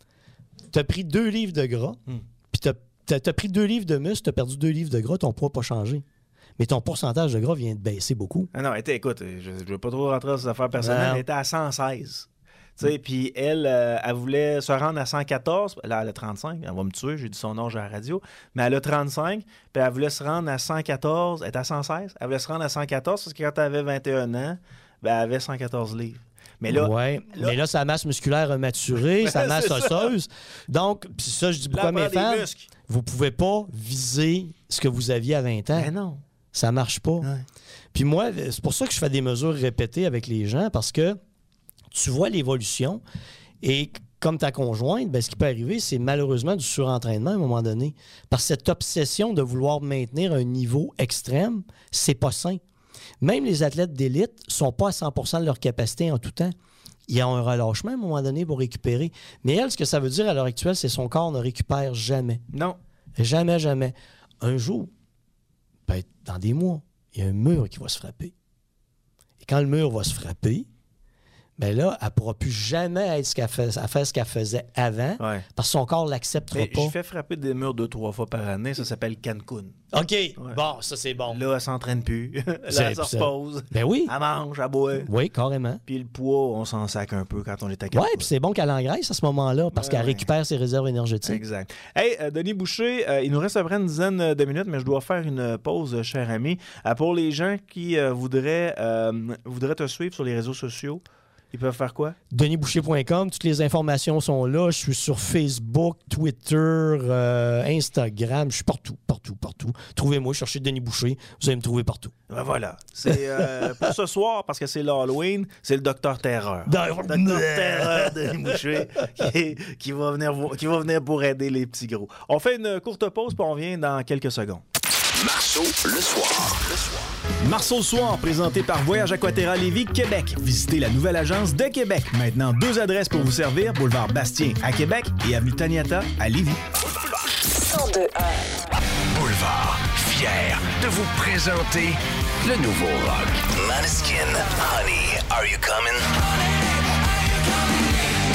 tu as pris deux livres de gras, hmm. puis tu as pris deux livres de muscle, tu as perdu deux livres de gras, ton poids n'a pas changé. Mais ton pourcentage de gras vient de baisser beaucoup. Ah non, écoute, je ne veux pas trop rentrer dans ces affaires personnelles, non. Elle était à cent seize. Puis elle, euh, elle voulait se rendre à cent quatorze. Là, elle a trente-cinq. Elle va me tuer, j'ai dit son âge à la radio. Mais elle a trente-cinq. Puis elle voulait se rendre à cent quatorze. Elle était à cent seize. Elle voulait se rendre à cent quatorze parce que quand elle avait vingt et un ans, ben, elle avait cent quatorze livres. Mais là, ouais, là, mais là, sa masse musculaire a maturé, sa masse osseuse. Donc, puis ça, je dis beaucoup à mes femmes, vous ne pouvez pas viser ce que vous aviez à vingt ans. Mais non. Ça ne marche pas. Ouais. Puis moi, c'est pour ça que je fais des mesures répétées avec les gens parce que tu vois l'évolution et comme ta conjointe, ben, ce qui peut arriver, c'est malheureusement du surentraînement à un moment donné. Parce que cette obsession de vouloir maintenir un niveau extrême, c'est pas sain. Même les athlètes d'élite ne sont pas à cent pour cent de leur capacité en tout temps. Il y a un relâchement à un moment donné pour récupérer. Mais elle, ce que ça veut dire à l'heure actuelle, c'est que son corps ne récupère jamais. Non. Jamais, jamais. Un jour, peut-être dans des mois, il y a un mur qui va se frapper. Et quand le mur va se frapper, bien là, elle ne pourra plus jamais être ce qu'elle fait, à faire ce qu'elle faisait avant, ouais. Parce que son corps ne l'acceptera mais pas. Je fais frapper des murs deux, trois fois par année. Ça s'appelle Cancun. OK. Ouais. Bon, ça, c'est bon. Là, elle ne s'entraîne plus. Là, elle se repose. Ben oui. Elle mange, elle boit. Oui, carrément. Puis le poids, on s'en sac un peu quand on est à Cancun. Oui, puis c'est bon qu'elle engraisse à ce moment-là parce ouais, qu'elle ouais. récupère ses réserves énergétiques. Exact. Hey, euh, Denis Boucher, euh, il nous reste à peu près une dizaine de minutes, mais je dois faire une pause, cher ami. Euh, pour les gens qui euh, voudraient, euh, voudraient te suivre sur les réseaux sociaux, ils peuvent faire quoi? denis boucher point com. Toutes les informations sont là. Je suis sur Facebook, Twitter, euh, Instagram. Je suis partout, partout, partout. Trouvez-moi, cherchez Denis Boucher. Vous allez me trouver partout. Ben voilà. C'est euh, pour ce soir, parce que c'est l'Halloween, c'est le Docteur Terreur. Docteur Terreur, Denis Boucher, qui, qui, va venir, qui va venir pour aider les petits gros. On fait une courte pause, puis on revient dans quelques secondes. Marceau, le soir. Le soir. Marceau le soir, présenté par Voyage Aquaterra Lévis, Québec. Visitez la nouvelle agence de Québec. Maintenant, deux adresses pour vous servir. Boulevard Bastien à Québec et avenue Taniata à Lévis. cent deux un. Boulevard, fier de vous présenter le nouveau rock. Måneskin, Honey, Are You Coming?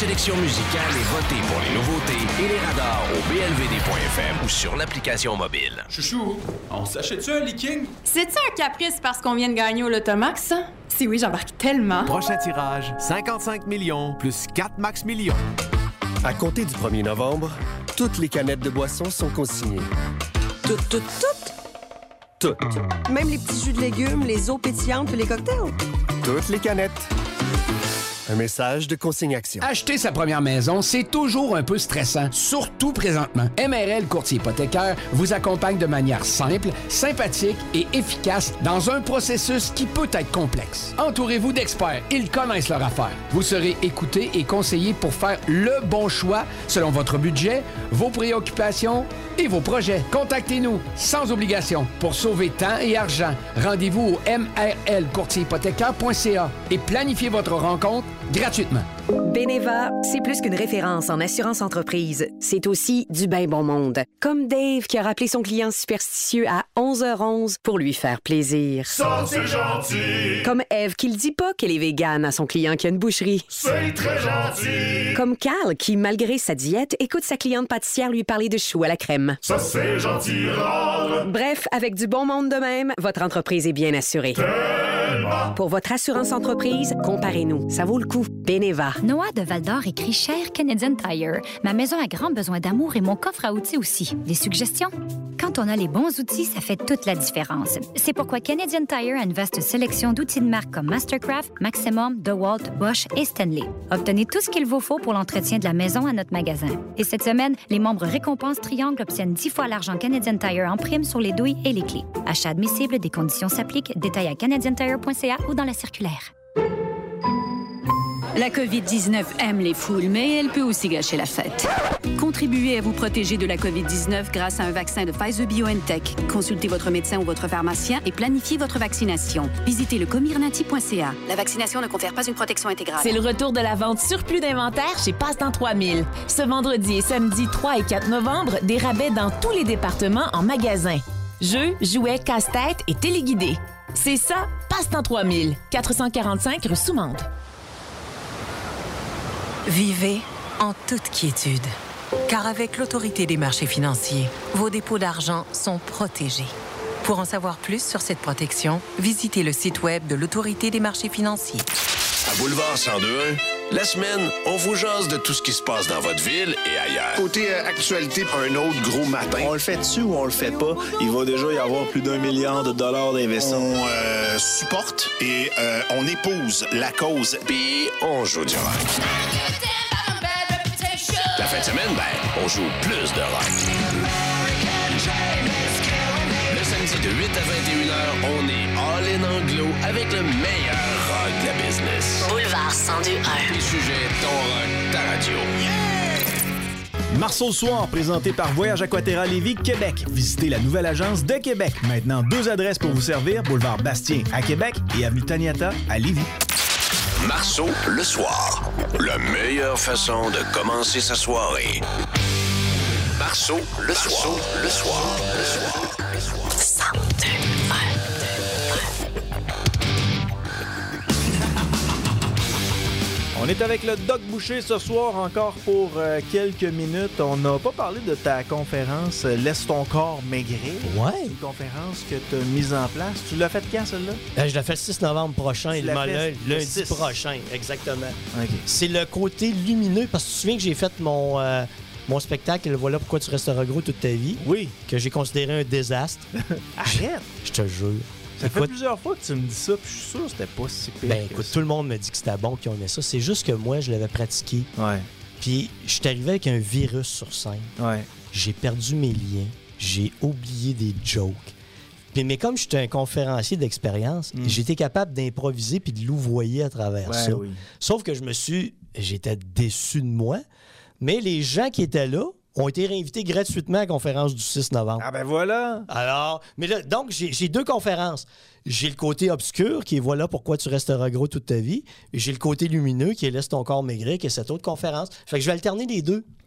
sélection musicale et votez pour les nouveautés et les radars au b l v d point f m ou sur l'application mobile. Chouchou, on s'achète-tu un leaking? C'est-tu un caprice parce qu'on vient de gagner au Lotomax, ça? Si oui, j'embarque tellement. Prochain tirage, cinquante-cinq millions plus quatre max millions. À compter du premier novembre, toutes les canettes de boissons sont consignées. Toutes, toutes, toutes? Toutes. Même les petits jus de légumes, les eaux pétillantes et les cocktails? Toutes les canettes. Un message de Consigne Action. Acheter sa première maison, c'est toujours un peu stressant, surtout présentement. M R L Courtier Hypothécaire vous accompagne de manière simple, sympathique et efficace dans un processus qui peut être complexe. Entourez-vous d'experts, ils connaissent leur affaire. Vous serez écouté et conseillé pour faire le bon choix selon votre budget, vos préoccupations et vos projets. Contactez-nous sans obligation pour sauver temps et argent. Rendez-vous au m r l courtier hypothécaire point c a et planifiez votre rencontre gratuitement. Beneva, c'est plus qu'une référence en assurance entreprise. C'est aussi du bien bon monde. Comme Dave qui a rappelé son client superstitieux à onze heures onze pour lui faire plaisir. Ça, c'est gentil! Comme Eve qui le dit pas qu'elle est végane à son client qui a une boucherie. C'est très gentil! Comme Carl qui, malgré sa diète, écoute sa cliente pâtissière lui parler de choux à la crème. Ça, c'est gentil rare! Bref, avec du bon monde de même, votre entreprise est bien assurée. Tellement! Pour votre assurance entreprise, comparez-nous. Ça vaut le coup. Beneva. Noah de Val-d'Or écrit « Cher Canadian Tire, ma maison a grand besoin d'amour et mon coffre à outils aussi. Des suggestions? » Quand on a les bons outils, ça fait toute la différence. C'est pourquoi Canadian Tire a une vaste sélection d'outils de marque comme Mastercraft, Maximum, DeWalt, Bosch et Stanley. Obtenez tout ce qu'il vous faut pour l'entretien de la maison à notre magasin. Et cette semaine, les membres Récompense Triangle obtiennent dix fois l'argent Canadian Tire en prime sur les douilles et les clés. Achat admissible, des conditions s'appliquent. Détails à canadian tire point c a ou dans la circulaire. La covid dix-neuf aime les foules, mais elle peut aussi gâcher la fête. Contribuez à vous protéger de la covid dix-neuf grâce à un vaccin de Pfizer-BioNTech. Consultez votre médecin ou votre pharmacien et planifiez votre vaccination. Visitez le comirnaty point c a. La vaccination ne confère pas une protection intégrale. C'est le retour de la vente surplus d'inventaire chez Passe-Temps trois mille. Ce vendredi et samedi trois et quatre novembre, des rabais dans tous les départements en magasin. Jeux, jouets, casse-tête et téléguidés. C'est ça, Passe-Temps trois mille, quatre cent quarante-cinq rue Soumande. Vivez en toute quiétude, car avec l'Autorité des marchés financiers, vos dépôts d'argent sont protégés. Pour en savoir plus sur cette protection, visitez le site web de l'Autorité des marchés financiers. À Boulevard cent deux point un, la semaine, on vous jase de tout ce qui se passe dans votre ville et ailleurs. Côté euh, actualité, un autre gros matin. On le fait-tu ou on le fait pas? Il va déjà y avoir plus d'un milliard de dollars d'investissement. On euh, supporte et euh, on épouse la cause. Puis on joue du rock. La fin de semaine, ben, on joue plus de rock. Le samedi de huit à vingt et une heures, on est all-in anglo avec le meilleur rock de la business. Boulevard cent deux un. Les sujets, ton rock, ta radio. Marceau le soir, présenté par Voyage Aquaterra Lévis, Québec. Visitez la nouvelle agence de Québec. Maintenant, deux adresses pour vous servir, boulevard Bastien à Québec et avenue Taniata à Lévis. Marceau le soir, la meilleure façon de commencer sa soirée. Marceau le soir, le soir, le soir, le soir. cent deux un. On est avec le Doc Boucher ce soir encore pour euh, quelques minutes. On n'a pas parlé de ta conférence euh, « Laisse ton corps maigrir ». Ouais. Une conférence que tu as mise en place. Tu l'as faite quand, celle-là? Euh, je la fais le six novembre prochain. Il m'a lundi six. prochain, exactement. Okay. C'est le côté lumineux, parce que tu te souviens que j'ai fait mon, euh, mon spectacle « Le voilà pourquoi tu resteras gros toute ta vie ». Oui. Que j'ai considéré un désastre. Arrête! Je te jure. Ça écoute, fait plusieurs fois que tu me dis ça, puis je suis sûr que c'était pas si pire. Ben écoute, tout le monde me dit que c'était bon, qu'ils aimait ça. C'est juste que moi, je l'avais pratiqué. Ouais. Puis je suis arrivé avec un virus sur scène. Ouais. J'ai perdu mes liens. J'ai oublié des jokes. Puis, mais comme j'étais un conférencier d'expérience, mm. j'étais capable d'improviser puis de louvoyer à travers ouais, ça. Oui. Sauf que je me suis... J'étais déçu de moi. Mais les gens qui étaient là ont été réinvités gratuitement à la conférence du six novembre. Ah ben voilà! Alors, mais là, donc, j'ai, j'ai deux conférences. J'ai le côté obscur, qui est « Voilà pourquoi tu resteras gros toute ta vie ». Et j'ai le côté lumineux, qui est « Laisse ton corps maigrir », qui est cette autre conférence. Fait que je vais alterner les deux.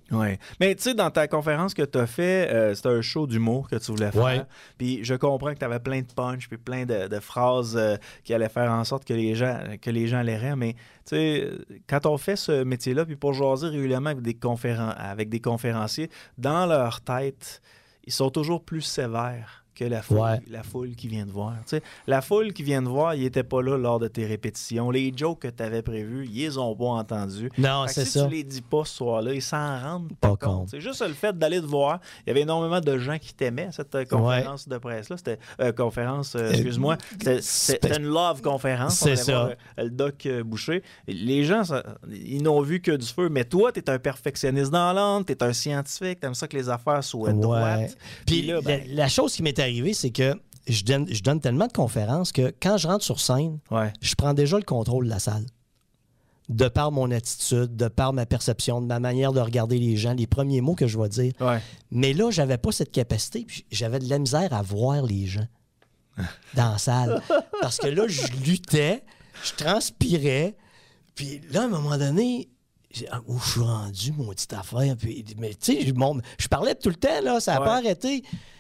Oui. Mais tu sais, dans ta conférence que tu as fait, euh, c'était un show d'humour que tu voulais faire. Ouais. Puis je comprends que tu avais plein de punch puis plein de, de phrases euh, qui allaient faire en sorte que les gens, que les gens allaient rire. Mais tu sais, quand on fait ce métier-là, puis pour jaser régulièrement avec des, conféren- avec des conférenciers, dans leur tête, ils sont toujours plus sévères que la foule, Ouais. la foule qui vient de voir. Tu sais, la foule qui vient de voir, ils n'étaient pas là lors de tes répétitions. Les jokes que tu avais prévus, ils les ont pas entendus. Non, Fait que c'est si ça. tu les dis pas ce soir-là, ils s'en rendent pas, Pas compte. compte. C'est juste le fait d'aller te voir. Il y avait énormément de gens qui t'aimaient, cette euh, conférence de presse-là. C'était euh, conférence, euh, excuse-moi, c'était, c'était une love conférence. C'est On allait ça. voir, euh, le doc euh, Boucher. Les gens, ça, ils n'ont vu que du feu. Mais toi, tu es un perfectionniste dans l'âme, tu es un scientifique, tu aimes ça que les affaires soient Ouais. droites. Puis là, ben, la, la chose qui m'est arrivée, c'est que je donne, je donne tellement de conférences que quand je rentre sur scène, ouais. je prends déjà le contrôle de la salle. De par mon attitude, de par ma perception, de ma manière de regarder les gens, les premiers mots que je vais dire. Ouais. Mais là, j'avais pas cette capacité, puis j'avais de la misère à voir les gens dans la salle. Parce que là, je luttais, je transpirais, puis là, à un moment donné, j'ai- ah, où je suis rendu, mon petite affaire. Puis, mais tu sais, je, mon- je parlais tout le temps, là, ça n'a Ouais. pas arrêté.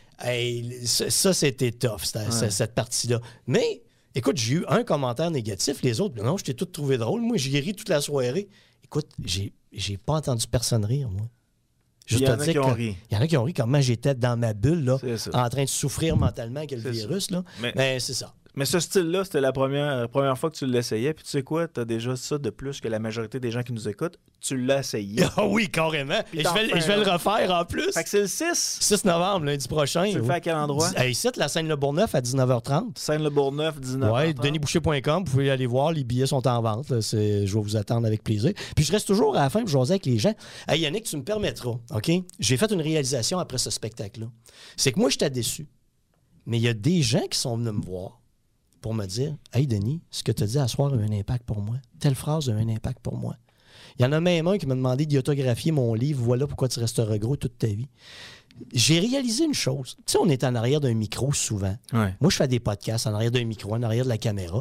Hey, ça, ça, c'était tough, cette, Ouais. cette partie-là. Mais, écoute, j'ai eu un commentaire négatif, les autres, non, je t'ai tout trouvé drôle. Moi, j'ai ri toute la soirée. Écoute, j'ai, j'ai pas entendu personne rire, moi. Il y Juste en te a dire qui ont que- ri. Il y en a qui ont ri comment j'étais dans ma bulle, là, C'est ça. en train de souffrir mentalement avec le C'est virus. Là. Mais- Mais c'est ça. Mais ce style-là, c'était la première, la première fois que tu l'essayais. Puis tu sais quoi, tu as déjà ça de plus que la majorité des gens qui nous écoutent. Tu l'as essayé. Ah oui, carrément. Puis Et je t'en vais, fais je vais un le autre. refaire en plus. Fait que c'est le six. six novembre, lundi prochain. Tu le fais à quel endroit? Hey, ici, la Seine-Le Bourgneuf à dix-neuf heures trente. Seine-Le Bourgneuf, dix-neuf heures trente. Oui, denis boucher point com, vous pouvez aller voir, les billets sont en vente. là. C'est- je vais vous attendre avec plaisir. Puis je reste toujours à la fin pour jaser avec les gens. Hey Yannick, tu me permettras, OK? J'ai fait une réalisation après ce spectacle-là. C'est que moi, j'étais déçu. Mais il y a des gens qui sont venus me voir pour me dire « Hey Denis, ce que tu as dit à soir a eu un impact pour moi. Telle phrase a eu un impact pour moi. » Il y en a même un qui m'a demandé d'autographier mon livre « Voilà pourquoi tu resteras gros toute ta vie. » J'ai réalisé une chose. Tu sais, on est en arrière d'un micro souvent. Ouais. Moi, je fais des podcasts en arrière d'un micro, en arrière de la caméra.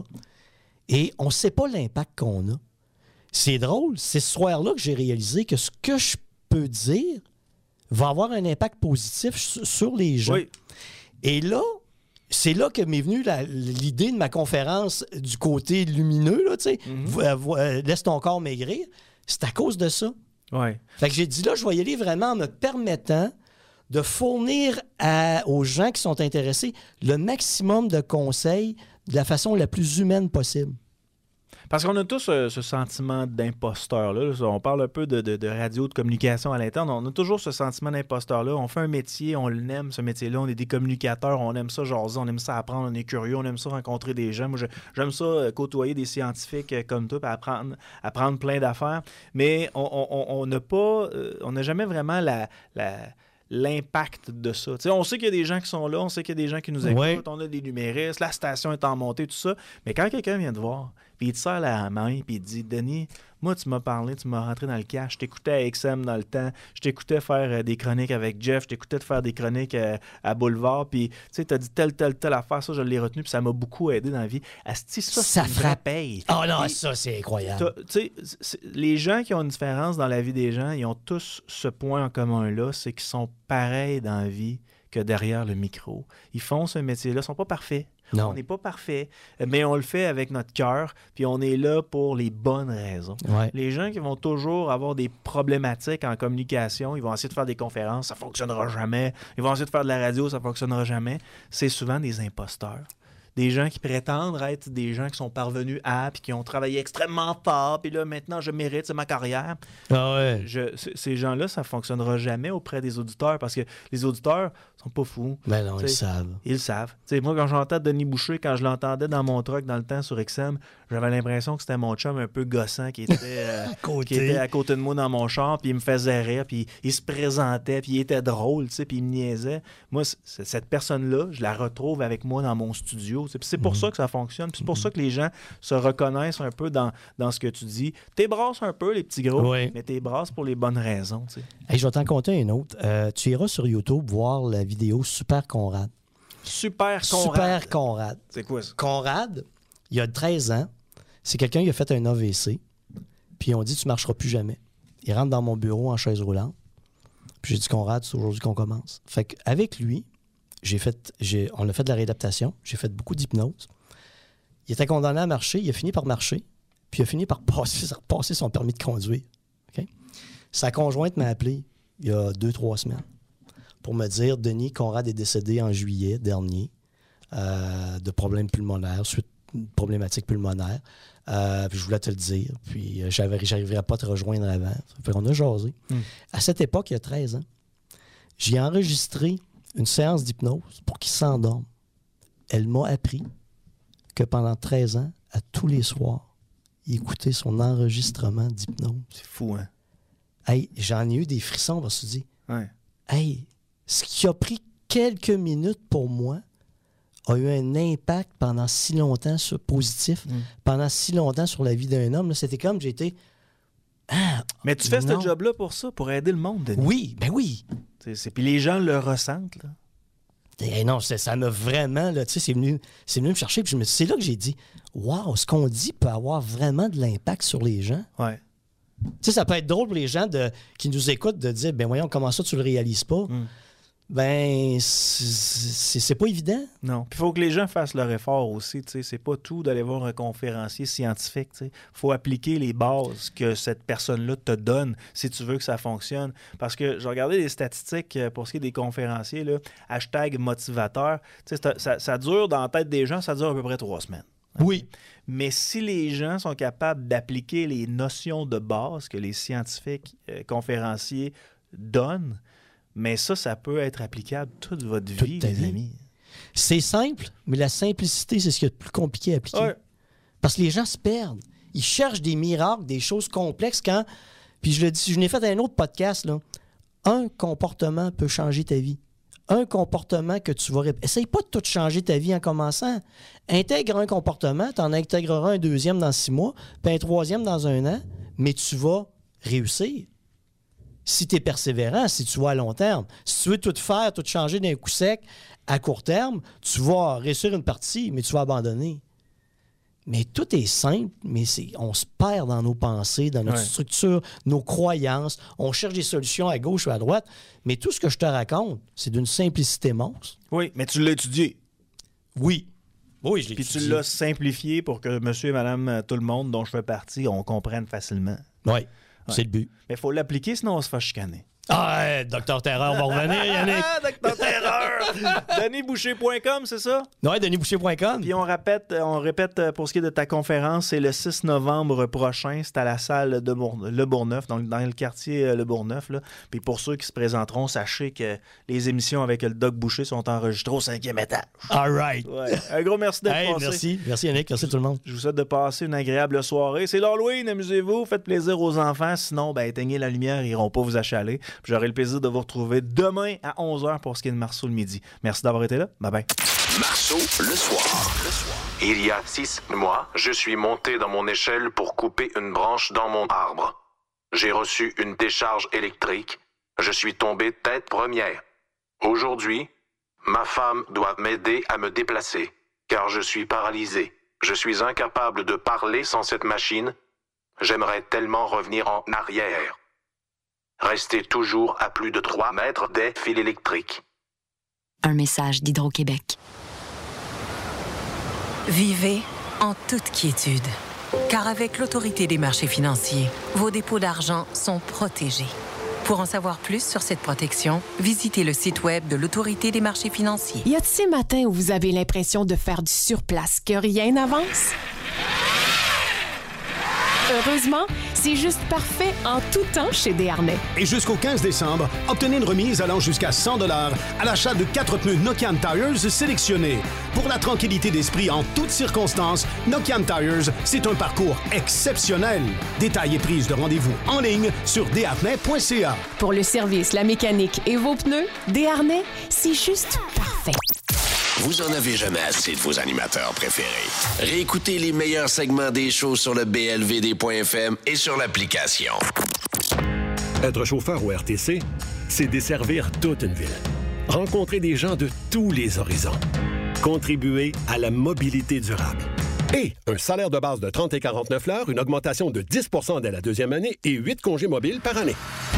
Et on ne sait pas l'impact qu'on a. C'est drôle, c'est ce soir-là que j'ai réalisé que ce que je peux dire va avoir un impact positif sur, sur les gens. Oui. Et là, c'est là que m'est venue la- l'idée de ma conférence du côté lumineux, là, tu sais. Vo- euh, vo- euh, laisse ton corps maigrir. C'est à cause de ça. Ouais. Fait que j'ai dit là, je vais y aller vraiment en me permettant de fournir à- aux gens qui sont intéressés le maximum de conseils de la façon la plus humaine possible. Parce qu'on a tous ce, ce sentiment d'imposteur-là. Là. On parle un peu de, de- de radio, de communication à l'interne. On a toujours ce sentiment d'imposteur-là. On fait un métier, on l'aime, ce métier-là. On est des communicateurs, on aime ça jaser, on aime ça apprendre, on est curieux, on aime ça rencontrer des gens. Moi, je- j'aime ça euh, côtoyer des scientifiques euh, comme toi, puis apprendre, apprendre plein d'affaires. Mais on on- on- on n'a pas, euh, on n'a jamais vraiment la... la l'impact de ça. Tu sais, on sait qu'il y a des gens qui sont là, on sait qu'il y a des gens qui nous écoutent, Ouais. on a des numéristes, la station est en montée, tout ça. Mais quand quelqu'un vient te voir, puis il te serre la main, puis il te dit « Denis, moi, tu m'as parlé, tu m'as rentré dans le cash, je t'écoutais à X M dans le temps, je t'écoutais faire euh, des chroniques avec Jeff, je t'écoutais de faire des chroniques euh, à Boulevard, puis tu sais, t'as dit telle, telle, telle affaire, ça, je l'ai retenu, puis ça m'a beaucoup aidé dans la vie. Asti, ça, c'est Ça une vraie frappe. paye. Ah non, Et- ça, c'est incroyable. T'as- tu sais, c'est- les gens qui ont une différence dans la vie des gens, ils ont tous ce point en commun-là, c'est qu'ils sont pareils dans la vie que derrière le micro. Ils font ce métier-là, ils sont pas parfaits. Non. On n'est pas parfait, mais on le fait avec notre cœur, puis on est là pour les bonnes raisons. Ouais. Les gens qui vont toujours avoir des problématiques en communication, ils vont essayer de faire des conférences, ça fonctionnera jamais. Ils vont essayer de faire de la radio, ça fonctionnera jamais. C'est souvent des imposteurs. Des gens qui prétendent être des gens qui sont parvenus à, puis qui ont travaillé extrêmement fort, puis là, maintenant, je mérite, c'est ma carrière. Ah ouais. Je- c- ces gens-là, ça ne fonctionnera jamais auprès des auditeurs, parce que les auditeurs sont pas fous. Ben non, ils T'sais, le savent. Ils le savent. T'sais, moi, quand j'entends Denis Boucher, quand je l'entendais dans mon truck dans le temps sur X M, j'avais l'impression que c'était mon chum un peu gossant qui était, euh, Côté. qui était à côté de moi dans mon char, puis il me faisait rire, puis il se présentait, puis il était drôle, tu sais, puis il me niaisait. Moi, c- c- cette personne-là, je la retrouve avec moi dans mon studio. Puis c'est pour ça que ça fonctionne. Puis c'est pour ça que les gens se reconnaissent un peu dans, dans ce que tu dis. T'es brasses un peu, les petits gros, Oui. mais t'es brasses pour les bonnes raisons, tu sais. Hey, je vais t'en compter un autre. Euh, tu iras sur YouTube voir la vidéo Super Conrad. Super Conrad. Super Conrad. C'est quoi ça? Conrad, il y a treize ans, c'est quelqu'un qui a fait un A V C, puis on dit tu marcheras plus jamais. Il rentre dans mon bureau en chaise roulante, Puis j'ai dit, Conrad, c'est aujourd'hui qu'on commence. Fait qu'avec lui, j'ai fait, j'ai, on a fait de la réadaptation. J'ai fait beaucoup d'hypnose. Il était condamné à marcher. Il a fini par marcher. Puis il a fini par passer, passer son permis de conduire. Okay? Sa conjointe m'a appelé il y a deux, trois semaines pour me dire, Denis, Conrad est décédé en juillet dernier euh, de problèmes pulmonaires, suite à une problématique pulmonaire. Euh, puis je voulais te le dire. Puis euh, j'avais, j'arriverais pas à te rejoindre avant. Fait qu'on a jasé. Mm. À cette époque, il y a treize ans, j'ai enregistré une séance d'hypnose pour qu'il s'endorme. Elle m'a appris que pendant treize ans, à tous les soirs, il écoutait son enregistrement d'hypnose. C'est fou, hein? Hey, j'en ai eu des frissons parce que je me suis dit, ouais. Hey, ce qui a pris quelques minutes pour moi a eu un impact pendant si longtemps sur, positif, mm. pendant si longtemps sur la vie d'un homme. Là, c'était comme j'étais... Ah, mais tu fais non. ce job-là pour ça, pour aider le monde, Denis. Oui, ben oui. C'est, c'est, puis les gens le ressentent, là. Et non, c'est, ça m'a vraiment, là, tu sais, c'est venu, c'est venu me chercher. Puis je me, c'est là que j'ai dit, waouh, ce qu'on dit peut avoir vraiment de l'impact sur les gens. Ouais. Tu sais, ça peut être drôle pour les gens de, qui nous écoutent de dire, ben voyons, comment ça, tu le réalises pas? Mm. Ben, c'est, c'est, c'est pas évident. Non. Puis il faut que les gens fassent leur effort aussi. Tu sais, c'est pas tout d'aller voir un conférencier scientifique. Il faut appliquer les bases que cette personne-là te donne si tu veux que ça fonctionne. Parce que j'ai regardé les statistiques pour ce qui est des conférenciers, là, hashtag motivateur. Tu sais, ça, ça, ça dure dans la tête des gens, ça dure à peu près trois semaines. Oui. Mais si les gens sont capables d'appliquer les notions de base que les scientifiques euh, conférenciers donnent, mais ça, ça peut être applicable toute votre toute vie, les vie. amis. C'est simple, mais la simplicité, c'est ce qui est le plus compliqué à appliquer. Ouais. Parce que les gens se perdent. Ils cherchent des miracles, des choses complexes quand... Puis je le dis, je n'ai fait un autre podcast, là. Un comportement peut changer ta vie. Un comportement que tu vas... Rép... Essaye pas de tout changer ta vie en commençant. Intègre un comportement, tu en intégreras un deuxième dans six mois, puis un troisième dans un an, mais tu vas réussir. Si tu es persévérant, si tu vas à long terme. Si tu veux tout faire, tout changer d'un coup sec, à court terme, tu vas réussir une partie, mais tu vas abandonner. Mais tout est simple, mais c'est, on se perd dans nos pensées, dans notre ouais. structure, nos croyances. On cherche des solutions à gauche ou à droite. Mais tout ce que je te raconte, c'est d'une simplicité monstre. Oui, mais tu l'as étudié. Oui. Oui, je l'ai Puis étudié. tu l'as simplifié pour que monsieur et madame, tout le monde dont je fais partie, on comprenne facilement. Oui, ouais. c'est le but. Mais il faut l'appliquer, sinon on se fait chicaner. Ah, hey, Docteur Terreur, on va revenir, Yannick. Ah, Docteur Terreur! Denis Boucher point com, c'est ça? Oui, Denis Boucher point com. Puis on répète, on répète pour ce qui est de ta conférence, c'est le six novembre prochain. C'est à la salle de Bourg- Le Bourgneuf, donc dans le quartier Le Bourgneuf. Là. Puis pour ceux qui se présenteront, sachez que les émissions avec le Doc Boucher sont enregistrées au cinquième étage. All right. Ouais. Un gros merci d'être hey, passé. Merci. Merci Yannick, merci tout le monde. Je vous souhaite de passer une agréable soirée. C'est l'Halloween, amusez-vous, faites plaisir aux enfants. Sinon, ben, éteignez la lumière, ils n'iront pas vous achaler. Puis j'aurai le plaisir de vous retrouver demain à onze heures pour ce qui est de Marceau le midi. Merci d'avoir été là. Bye bye. Marceau le soir. Le soir. Il y a six mois, je suis monté dans mon échelle pour couper une branche dans mon arbre. J'ai reçu une décharge électrique. Je suis tombé tête première. Aujourd'hui, ma femme doit m'aider à me déplacer, car je suis paralysé. Je suis incapable de parler sans cette machine. J'aimerais tellement revenir en arrière. Restez toujours à plus de trois mètres des fils électriques. Un message d'Hydro-Québec. Vivez en toute quiétude. Car avec l'Autorité des marchés financiers, vos dépôts d'argent sont protégés. Pour en savoir plus sur cette protection, visitez le site web de l'Autorité des marchés financiers. Y a-t-il ces matins où vous avez l'impression de faire du surplace, que rien n'avance? Heureusement, c'est juste parfait en tout temps chez Desharnais. Et jusqu'au quinze décembre, obtenez une remise allant jusqu'à cent dollars à l'achat de quatre pneus Nokian Tires sélectionnés. Pour la tranquillité d'esprit en toutes circonstances, Nokian Tires, c'est un parcours exceptionnel. Détails et prise de rendez-vous en ligne sur desharnais point c a. Pour le service, la mécanique et vos pneus, Desharnais, c'est juste parfait. Vous en avez jamais assez de vos animateurs préférés. Réécoutez les meilleurs segments des shows sur le b l v d point f m et sur l'application. Être chauffeur au R T C, c'est desservir toute une ville. Rencontrer des gens de tous les horizons. Contribuer à la mobilité durable. Et un salaire de base de trente et quarante-neuf l'heure, une augmentation de dix pour cent dès la deuxième année et huit congés mobiles par année.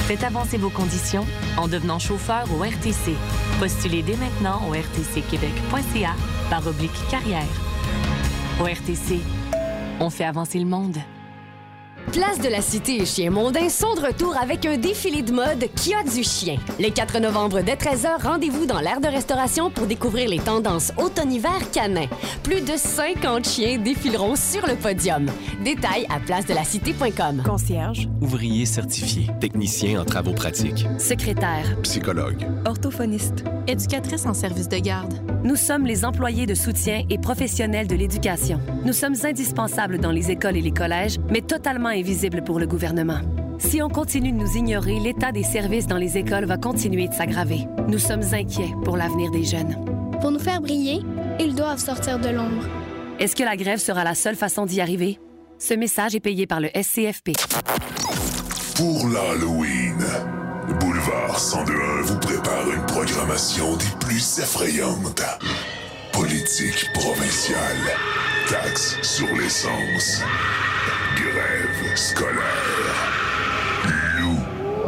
Faites avancer vos conditions en devenant chauffeur au R T C. Postulez dès maintenant au r t c québec point c a par oblique carrière. Au R T C, on fait avancer le monde. Place de la Cité et Chiens Mondains sont de retour avec un défilé de mode qui a du chien. Le quatre novembre dès treize heures, rendez-vous dans l'aire de restauration pour découvrir les tendances automne-hiver canin. Plus de cinquante chiens défileront sur le podium. Détails à place de la cité point com. Concierge. Ouvrier certifié. Technicien en travaux pratiques. Secrétaire. Psychologue. Orthophoniste. Éducatrice en service de garde. Nous sommes les employés de soutien et professionnels de l'éducation. Nous sommes indispensables dans les écoles et les collèges, mais totalement invisibles pour le gouvernement. Si on continue de nous ignorer, l'état des services dans les écoles va continuer de s'aggraver. Nous sommes inquiets pour l'avenir des jeunes. Pour nous faire briller, ils doivent sortir de l'ombre. Est-ce que la grève sera la seule façon d'y arriver? Ce message est payé par le S C F P. Pour l'Halloween, Boulevard cent deux un vous prépare une programmation des plus effrayantes. Politique provinciale, taxes sur l'essence, grève scolaire, loup,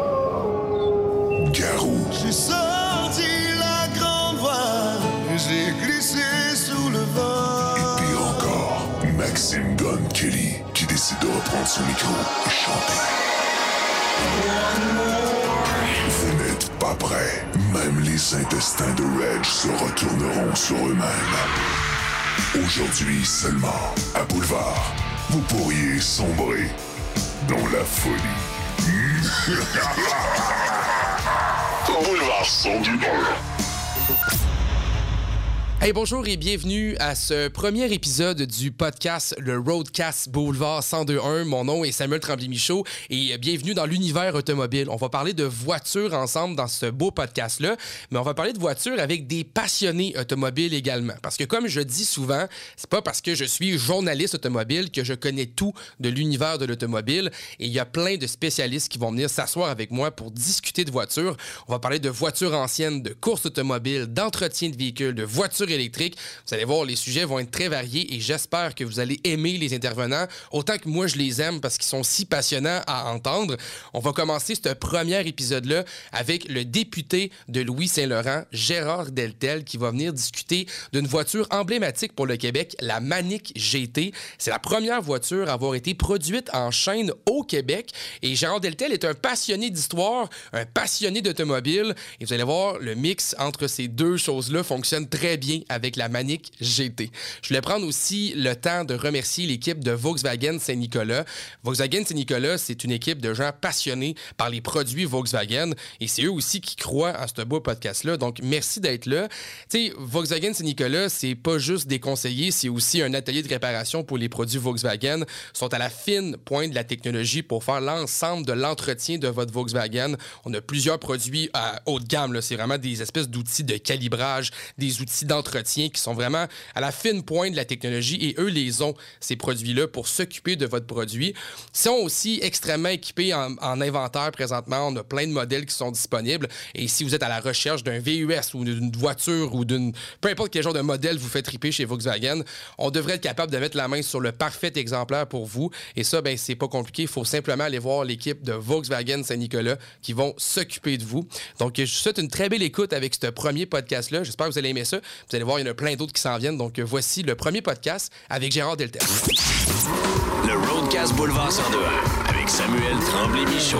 garou. J'ai sorti la grande voile, j'ai glissé sous le vent. Et pire encore, Maxime Gun Kelly qui décide de reprendre son micro et chanter. Vous n'êtes pas prêts. Même les intestins de Reg se retourneront sur eux-mêmes. Aujourd'hui seulement, à Boulevard, vous pourriez sombrer dans la folie. Boulevard cent deux. Hey, bonjour et bienvenue à ce premier épisode du podcast Le Roadcast Boulevard cent deux un. Mon nom est Samuel Tremblay-Michaud et bienvenue dans l'univers automobile. On va parler de voitures ensemble dans ce beau podcast-là, mais on va parler de voitures avec des passionnés automobiles également. Parce que comme je dis souvent, c'est pas parce que je suis journaliste automobile que je connais tout de l'univers de l'automobile et il y a plein de spécialistes qui vont venir s'asseoir avec moi pour discuter de voitures. On va parler de voitures anciennes, de courses automobiles, d'entretien de véhicules, de voitures électrique. Vous allez voir, les sujets vont être très variés et j'espère que vous allez aimer les intervenants autant que moi je les aime parce qu'ils sont si passionnants à entendre. On va commencer ce premier épisode-là avec le député de Louis-Saint-Laurent, Gérard Deltel, qui va venir discuter d'une voiture emblématique pour le Québec, la Manic G T. C'est la première voiture à avoir été produite en chaîne au Québec et Gérard Deltel est un passionné d'histoire, un passionné d'automobile et vous allez voir, le mix entre ces deux choses-là fonctionne très bien avec la Manic G T. Je voulais prendre aussi le temps de remercier l'équipe de Volkswagen Saint-Nicolas. Volkswagen Saint-Nicolas, c'est une équipe de gens passionnés par les produits Volkswagen et c'est eux aussi qui croient à ce beau podcast-là. Donc, merci d'être là. Tu sais, Volkswagen Saint-Nicolas, c'est pas juste des conseillers, c'est aussi un atelier de réparation pour les produits Volkswagen. Ils sont à la fine pointe de la technologie pour faire l'ensemble de l'entretien de votre Volkswagen. On a plusieurs produits à haut de gamme, là. C'est vraiment des espèces d'outils de calibrage, des outils d'entretien qui sont vraiment à la fine pointe de la technologie et eux les ont, ces produits-là, pour s'occuper de votre produit. Ils sont aussi extrêmement équipés en, en inventaire présentement. On a plein de modèles qui sont disponibles et si vous êtes à la recherche d'un V U S ou d'une voiture ou d'une... peu importe quel genre de modèle vous fait triper chez Volkswagen, on devrait être capable de mettre la main sur le parfait exemplaire pour vous et ça, ben c'est pas compliqué. Il faut simplement aller voir l'équipe de Volkswagen Saint-Nicolas qui vont s'occuper de vous. Donc, je vous souhaite une très belle écoute avec ce premier podcast-là. J'espère que vous allez aimer ça. Vous allez voir, il y en a plein d'autres qui s'en viennent. Donc, voici le premier podcast avec Gérard Deltel. Le Roadcast Boulevard cent deux un avec Samuel Tremblay-Michaud.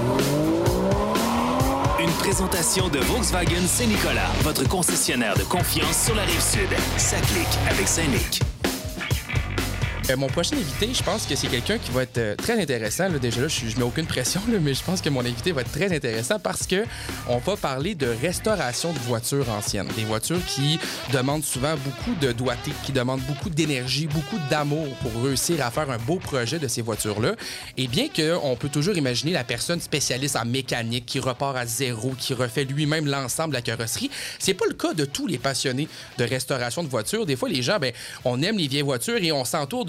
Une présentation de Volkswagen Saint-Nicolas, votre concessionnaire de confiance sur la Rive-Sud. Ça clique avec Saint-Nic. Euh, mon prochain invité, je pense que c'est quelqu'un qui va être euh, très intéressant. Là, déjà là, je, je mets aucune pression, là, mais je pense que mon invité va être très intéressant parce que on va parler de restauration de voitures anciennes. Des voitures qui demandent souvent beaucoup de doigté, qui demandent beaucoup d'énergie, beaucoup d'amour pour réussir à faire un beau projet de ces voitures-là. Et bien qu'on peut toujours imaginer la personne spécialiste en mécanique qui repart à zéro, qui refait lui-même l'ensemble de la carrosserie, c'est pas le cas de tous les passionnés de restauration de voitures. Des fois, les gens, ben, on aime les vieilles voitures et on s'entoure de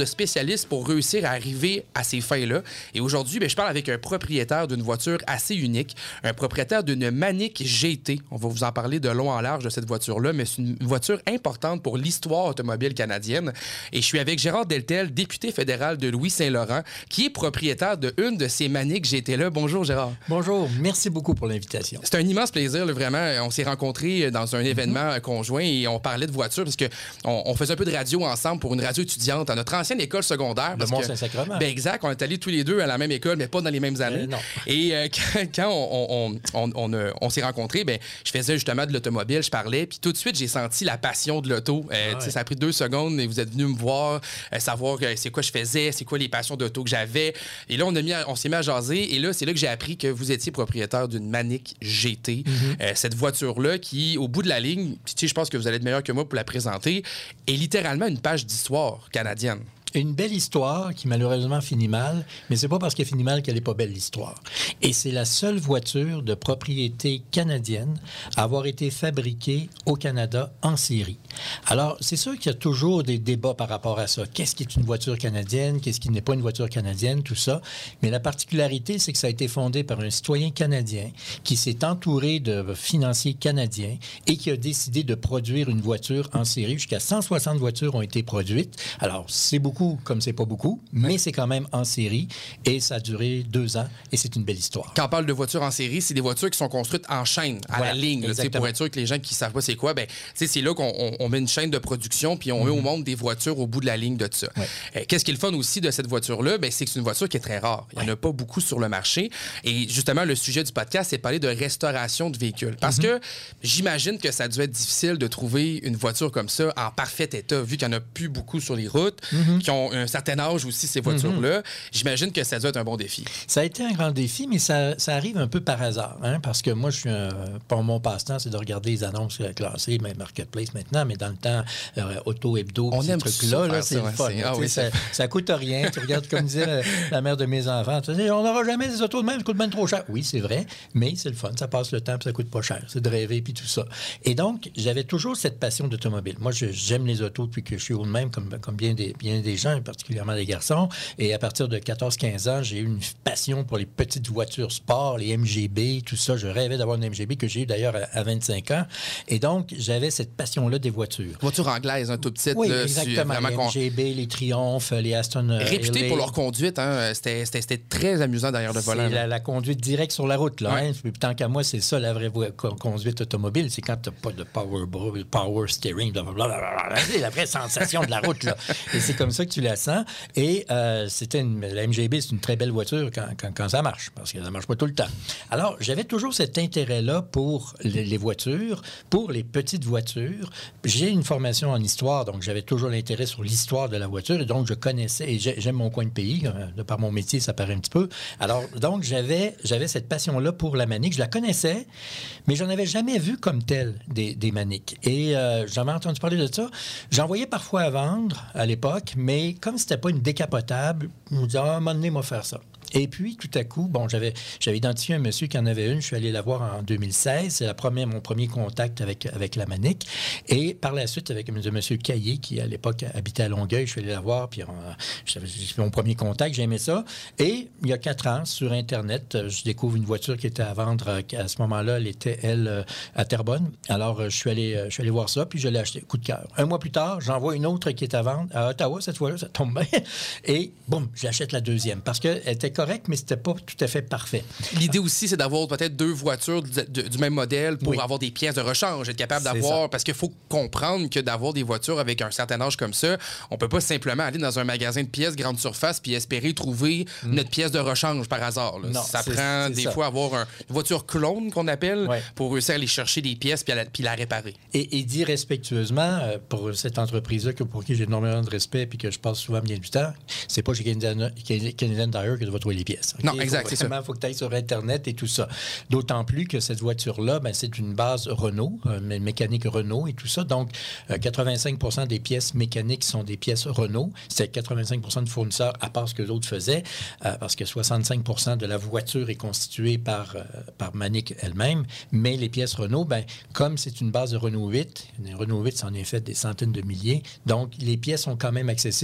spécialistes pour réussir à arriver à ces fins-là. Et aujourd'hui, bien, je parle avec un propriétaire d'une voiture assez unique, un propriétaire d'une Manic G T. On va vous en parler de long en large de cette voiture-là, mais c'est une voiture importante pour l'histoire automobile canadienne. Et je suis avec Gérard Deltel, député fédéral de Louis-Saint-Laurent, qui est propriétaire de une de ces Manic G T-là. Bonjour, Gérard. Bonjour. Merci beaucoup pour l'invitation. C'est un immense plaisir, là, vraiment. On s'est rencontrés dans un événement mm-hmm. conjoint et on parlait de voiture parce qu'on on faisait un peu de radio ensemble pour une radio étudiante à notre ancienne école secondaire. Le Mont-Saint-Sacrement. Ben exact. On est allés tous les deux à la même école, mais pas dans les mêmes années. Euh, non. Et euh, quand, quand on, on, on, on, on, on s'est rencontrés, ben, je faisais justement de l'automobile, je parlais, puis tout de suite, j'ai senti la passion de l'auto. Euh, ah ouais. Ça a pris deux secondes et vous êtes venu me voir, euh, savoir euh, c'est quoi je faisais, c'est quoi les passions d'auto que j'avais. Et là, on, a mis à, on s'est mis à jaser. Et là, c'est là que j'ai appris que vous étiez propriétaire d'une Manic G T. Mm-hmm. Euh, cette voiture-là qui, au bout de la ligne, tu sais, je pense que vous allez être meilleur que moi pour la présenter, est littéralement une page d'histoire canadienne. Une belle histoire qui malheureusement finit mal, mais c'est pas parce qu'elle finit mal qu'elle est pas belle l'histoire. Et c'est la seule voiture de propriété canadienne à avoir été fabriquée au Canada en série. Alors, c'est sûr qu'il y a toujours des débats par rapport à ça. Qu'est-ce qui est une voiture canadienne? Qu'est-ce qui n'est pas une voiture canadienne? Tout ça. Mais la particularité, c'est que ça a été fondé par un citoyen canadien qui s'est entouré de financiers canadiens et qui a décidé de produire une voiture en série. Jusqu'à cent soixante voitures ont été produites. Alors, c'est beaucoup comme c'est pas beaucoup, mais c'est quand même en série et ça a duré deux ans et c'est une belle histoire. Quand on parle de voitures en série, c'est des voitures qui sont construites en chaîne, à voilà, la ligne, là, pour être sûr que les gens qui savent pas c'est quoi, ben, c'est là qu'on on, on met une chaîne de production puis on mm-hmm. met au monde des voitures au bout de la ligne de ça. Ouais. Euh, Qu'est-ce qui est le fun aussi de cette voiture-là? Ben, c'est que c'est une voiture qui est très rare. Il n'y en a ouais. pas beaucoup sur le marché. Et justement, le sujet du podcast, c'est parler de restauration de véhicules. Parce mm-hmm. que j'imagine que ça a dû être difficile de trouver une voiture comme ça en parfait état, vu qu'il n'y en a plus beaucoup sur les routes, mm-hmm. qui ont un certain âge aussi, ces voitures-là. Mm-hmm. J'imagine que ça doit être un bon défi. Ça a été un grand défi, mais ça, ça arrive un peu par hasard. Hein, parce que moi, je suis un, pour mon passe-temps, c'est de regarder les annonces classées, même Marketplace maintenant, mais dans le temps, euh, Auto Hebdo, on ces aime trucs-là, là, c'est le fun. Ah, oui, ça, ça coûte rien. Tu regardes, comme disait la, la mère de mes enfants, tu dis, on n'aura jamais des autos de même, ça coûte même trop cher. Oui, c'est vrai, mais c'est le fun. Ça passe le temps, puis ça coûte pas cher. C'est de rêver, puis tout ça. Et donc, j'avais toujours cette passion d'automobile. Moi, je, j'aime les autos depuis que je suis haut de même, comme, comme bien, des, bien des gens, particulièrement des garçons. Et à partir de quatorze quinze ans, j'ai eu une passion pour les petites voitures sport, les M G B, tout ça. Je rêvais d'avoir une M G B que j'ai eu d'ailleurs à, à vingt-cinq ans. Et donc, j'avais cette passion-là des voitures. Voitures anglaises, un tout petit. Oui, là, exactement. Les M G B, les Triumph, les Aston... Réputés pour leur conduite. Hein? C'était, c'était, c'était très amusant derrière le volant. C'est la, la conduite directe sur la route. Là, ouais. hein? Puis, tant qu'à moi, c'est ça la vraie vo- conduite automobile. C'est quand tu n'as pas de power, power steering, blablabla. C'est la vraie sensation de la route. Là. Et c'est comme ça que tu la sens. Et euh, c'était une, la M G B, c'est une très belle voiture quand, quand, quand ça marche, parce que ça ne marche pas tout le temps. Alors, j'avais toujours cet intérêt-là pour les, les voitures, pour les petites voitures. J'ai une formation en histoire, donc j'avais toujours l'intérêt sur l'histoire de la voiture, et donc je connaissais, et j'aime mon coin de pays, de par mon métier, ça paraît un petit peu. Alors, donc, j'avais, j'avais cette passion-là pour la Manic. Je la connaissais, mais je n'en avais jamais vu comme telle des, des Manic. Et euh, j'avais entendu parler de ça. J'en voyais parfois à vendre à l'époque, mais comme c'était pas une décapotable, je me disais, ah, à un moment donné, moi, faire ça. Et puis, tout à coup, bon, j'avais, j'avais identifié un monsieur qui en avait une. Je suis allé la voir en deux mille seize. C'est la première, mon premier contact avec, avec la Manic. Et par la suite, avec M. Caillé, qui, à l'époque, habitait à Longueuil, je suis allé la voir. Puis, on, j'ai fait mon premier contact. J'ai aimé ça. Et il y a quatre ans, sur Internet, je découvre une voiture qui était à vendre. À ce moment-là, elle était, elle, à Terrebonne. Alors, je suis allé, je suis allé voir ça. Puis, je l'ai acheté. Coup de cœur. Un mois plus tard, j'en vois une autre qui est à vendre à Ottawa. Cette fois-là, ça tombe bien. Et, boum, j'achète la deuxième. Parce qu'elle était correct, mais c'était pas tout à fait parfait. L'idée aussi, c'est d'avoir peut-être deux voitures du, du, du même modèle pour oui. avoir des pièces de rechange, être capable c'est d'avoir... Ça. Parce qu'il faut comprendre que d'avoir des voitures avec un certain âge comme ça, on peut pas simplement aller dans un magasin de pièces grande surface puis espérer trouver mm. notre pièce de rechange par hasard. Là. Non, ça c'est, prend c'est des ça. fois avoir un, une voiture clone qu'on appelle ouais. pour réussir à aller chercher des pièces puis, la, puis la réparer. Et, et dit respectueusement, euh, pour cette entreprise-là que, pour qui j'ai énormément de respect puis que je passe souvent bien du temps, c'est pas chez Canadian Tire que tu vas trouver les pièces. Okay? Non, exact, c'est ça. Il faut que tu ailles sur Internet et tout ça. D'autant plus que cette voiture-là, ben, c'est une base Renault, euh, mécanique Renault et tout ça. Donc, euh, quatre-vingt-cinq pour cent des pièces mécaniques sont des pièces Renault. C'est quatre-vingt-cinq pour cent de fournisseurs, à part ce que l'autre faisait, euh, parce que soixante-cinq pour cent de la voiture est constituée par, euh, par Manic elle-même. Mais les pièces Renault, ben, comme c'est une base de Renault huit, une Renault huit, ça en est fait des centaines de milliers. Donc, les pièces sont quand même accessibles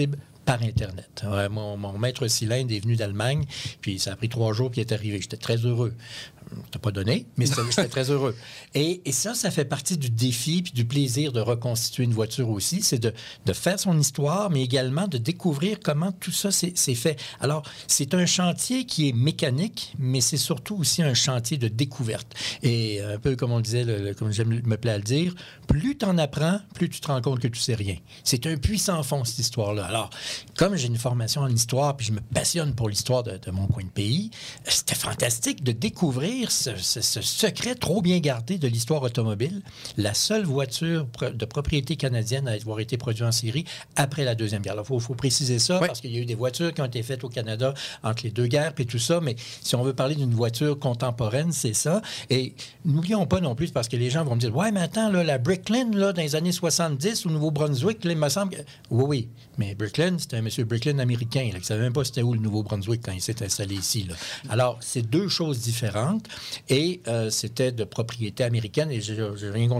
par Internet. Ouais, mon, mon maître cylindre est venu d'Allemagne, puis ça a pris trois jours, puis il est arrivé. J'étais très heureux. T'as pas donné, mais j'étais très heureux. Et, et ça, ça fait partie du défi puis du plaisir de reconstituer une voiture aussi, c'est de, de faire son histoire, mais également de découvrir comment tout ça s'est, s'est fait. Alors, c'est un chantier qui est mécanique, mais c'est surtout aussi un chantier de découverte. Et un peu comme on disait, le, le, comme j'aime me plaît à le dire, plus tu en apprends, plus tu te rends compte que tu sais rien. C'est un puits sans fond, cette histoire-là. Alors, comme j'ai une formation en histoire, puis je me passionne pour l'histoire de, de mon coin de pays, c'était fantastique de découvrir Ce, ce, ce secret trop bien gardé de l'histoire automobile, la seule voiture de propriété canadienne à avoir été produite en série après la Deuxième Guerre. Il faut, faut préciser ça, oui. Parce qu'il y a eu des voitures qui ont été faites au Canada entre les deux guerres et tout ça, mais si on veut parler d'une voiture contemporaine, c'est ça. Et n'oublions pas non plus, parce que les gens vont me dire « Ouais, mais attends, là, la Bricklin, là, dans les années soixante-dix, au Nouveau-Brunswick, là, il me semble... » Oui, oui, mais Bricklin, c'était un monsieur Bricklin américain, là, qui ne savait même pas c'était où le Nouveau-Brunswick quand il s'est installé ici. Là. Alors, c'est deux choses différentes. Et euh, c'était de propriété américaine et j'ai, j'ai rien contre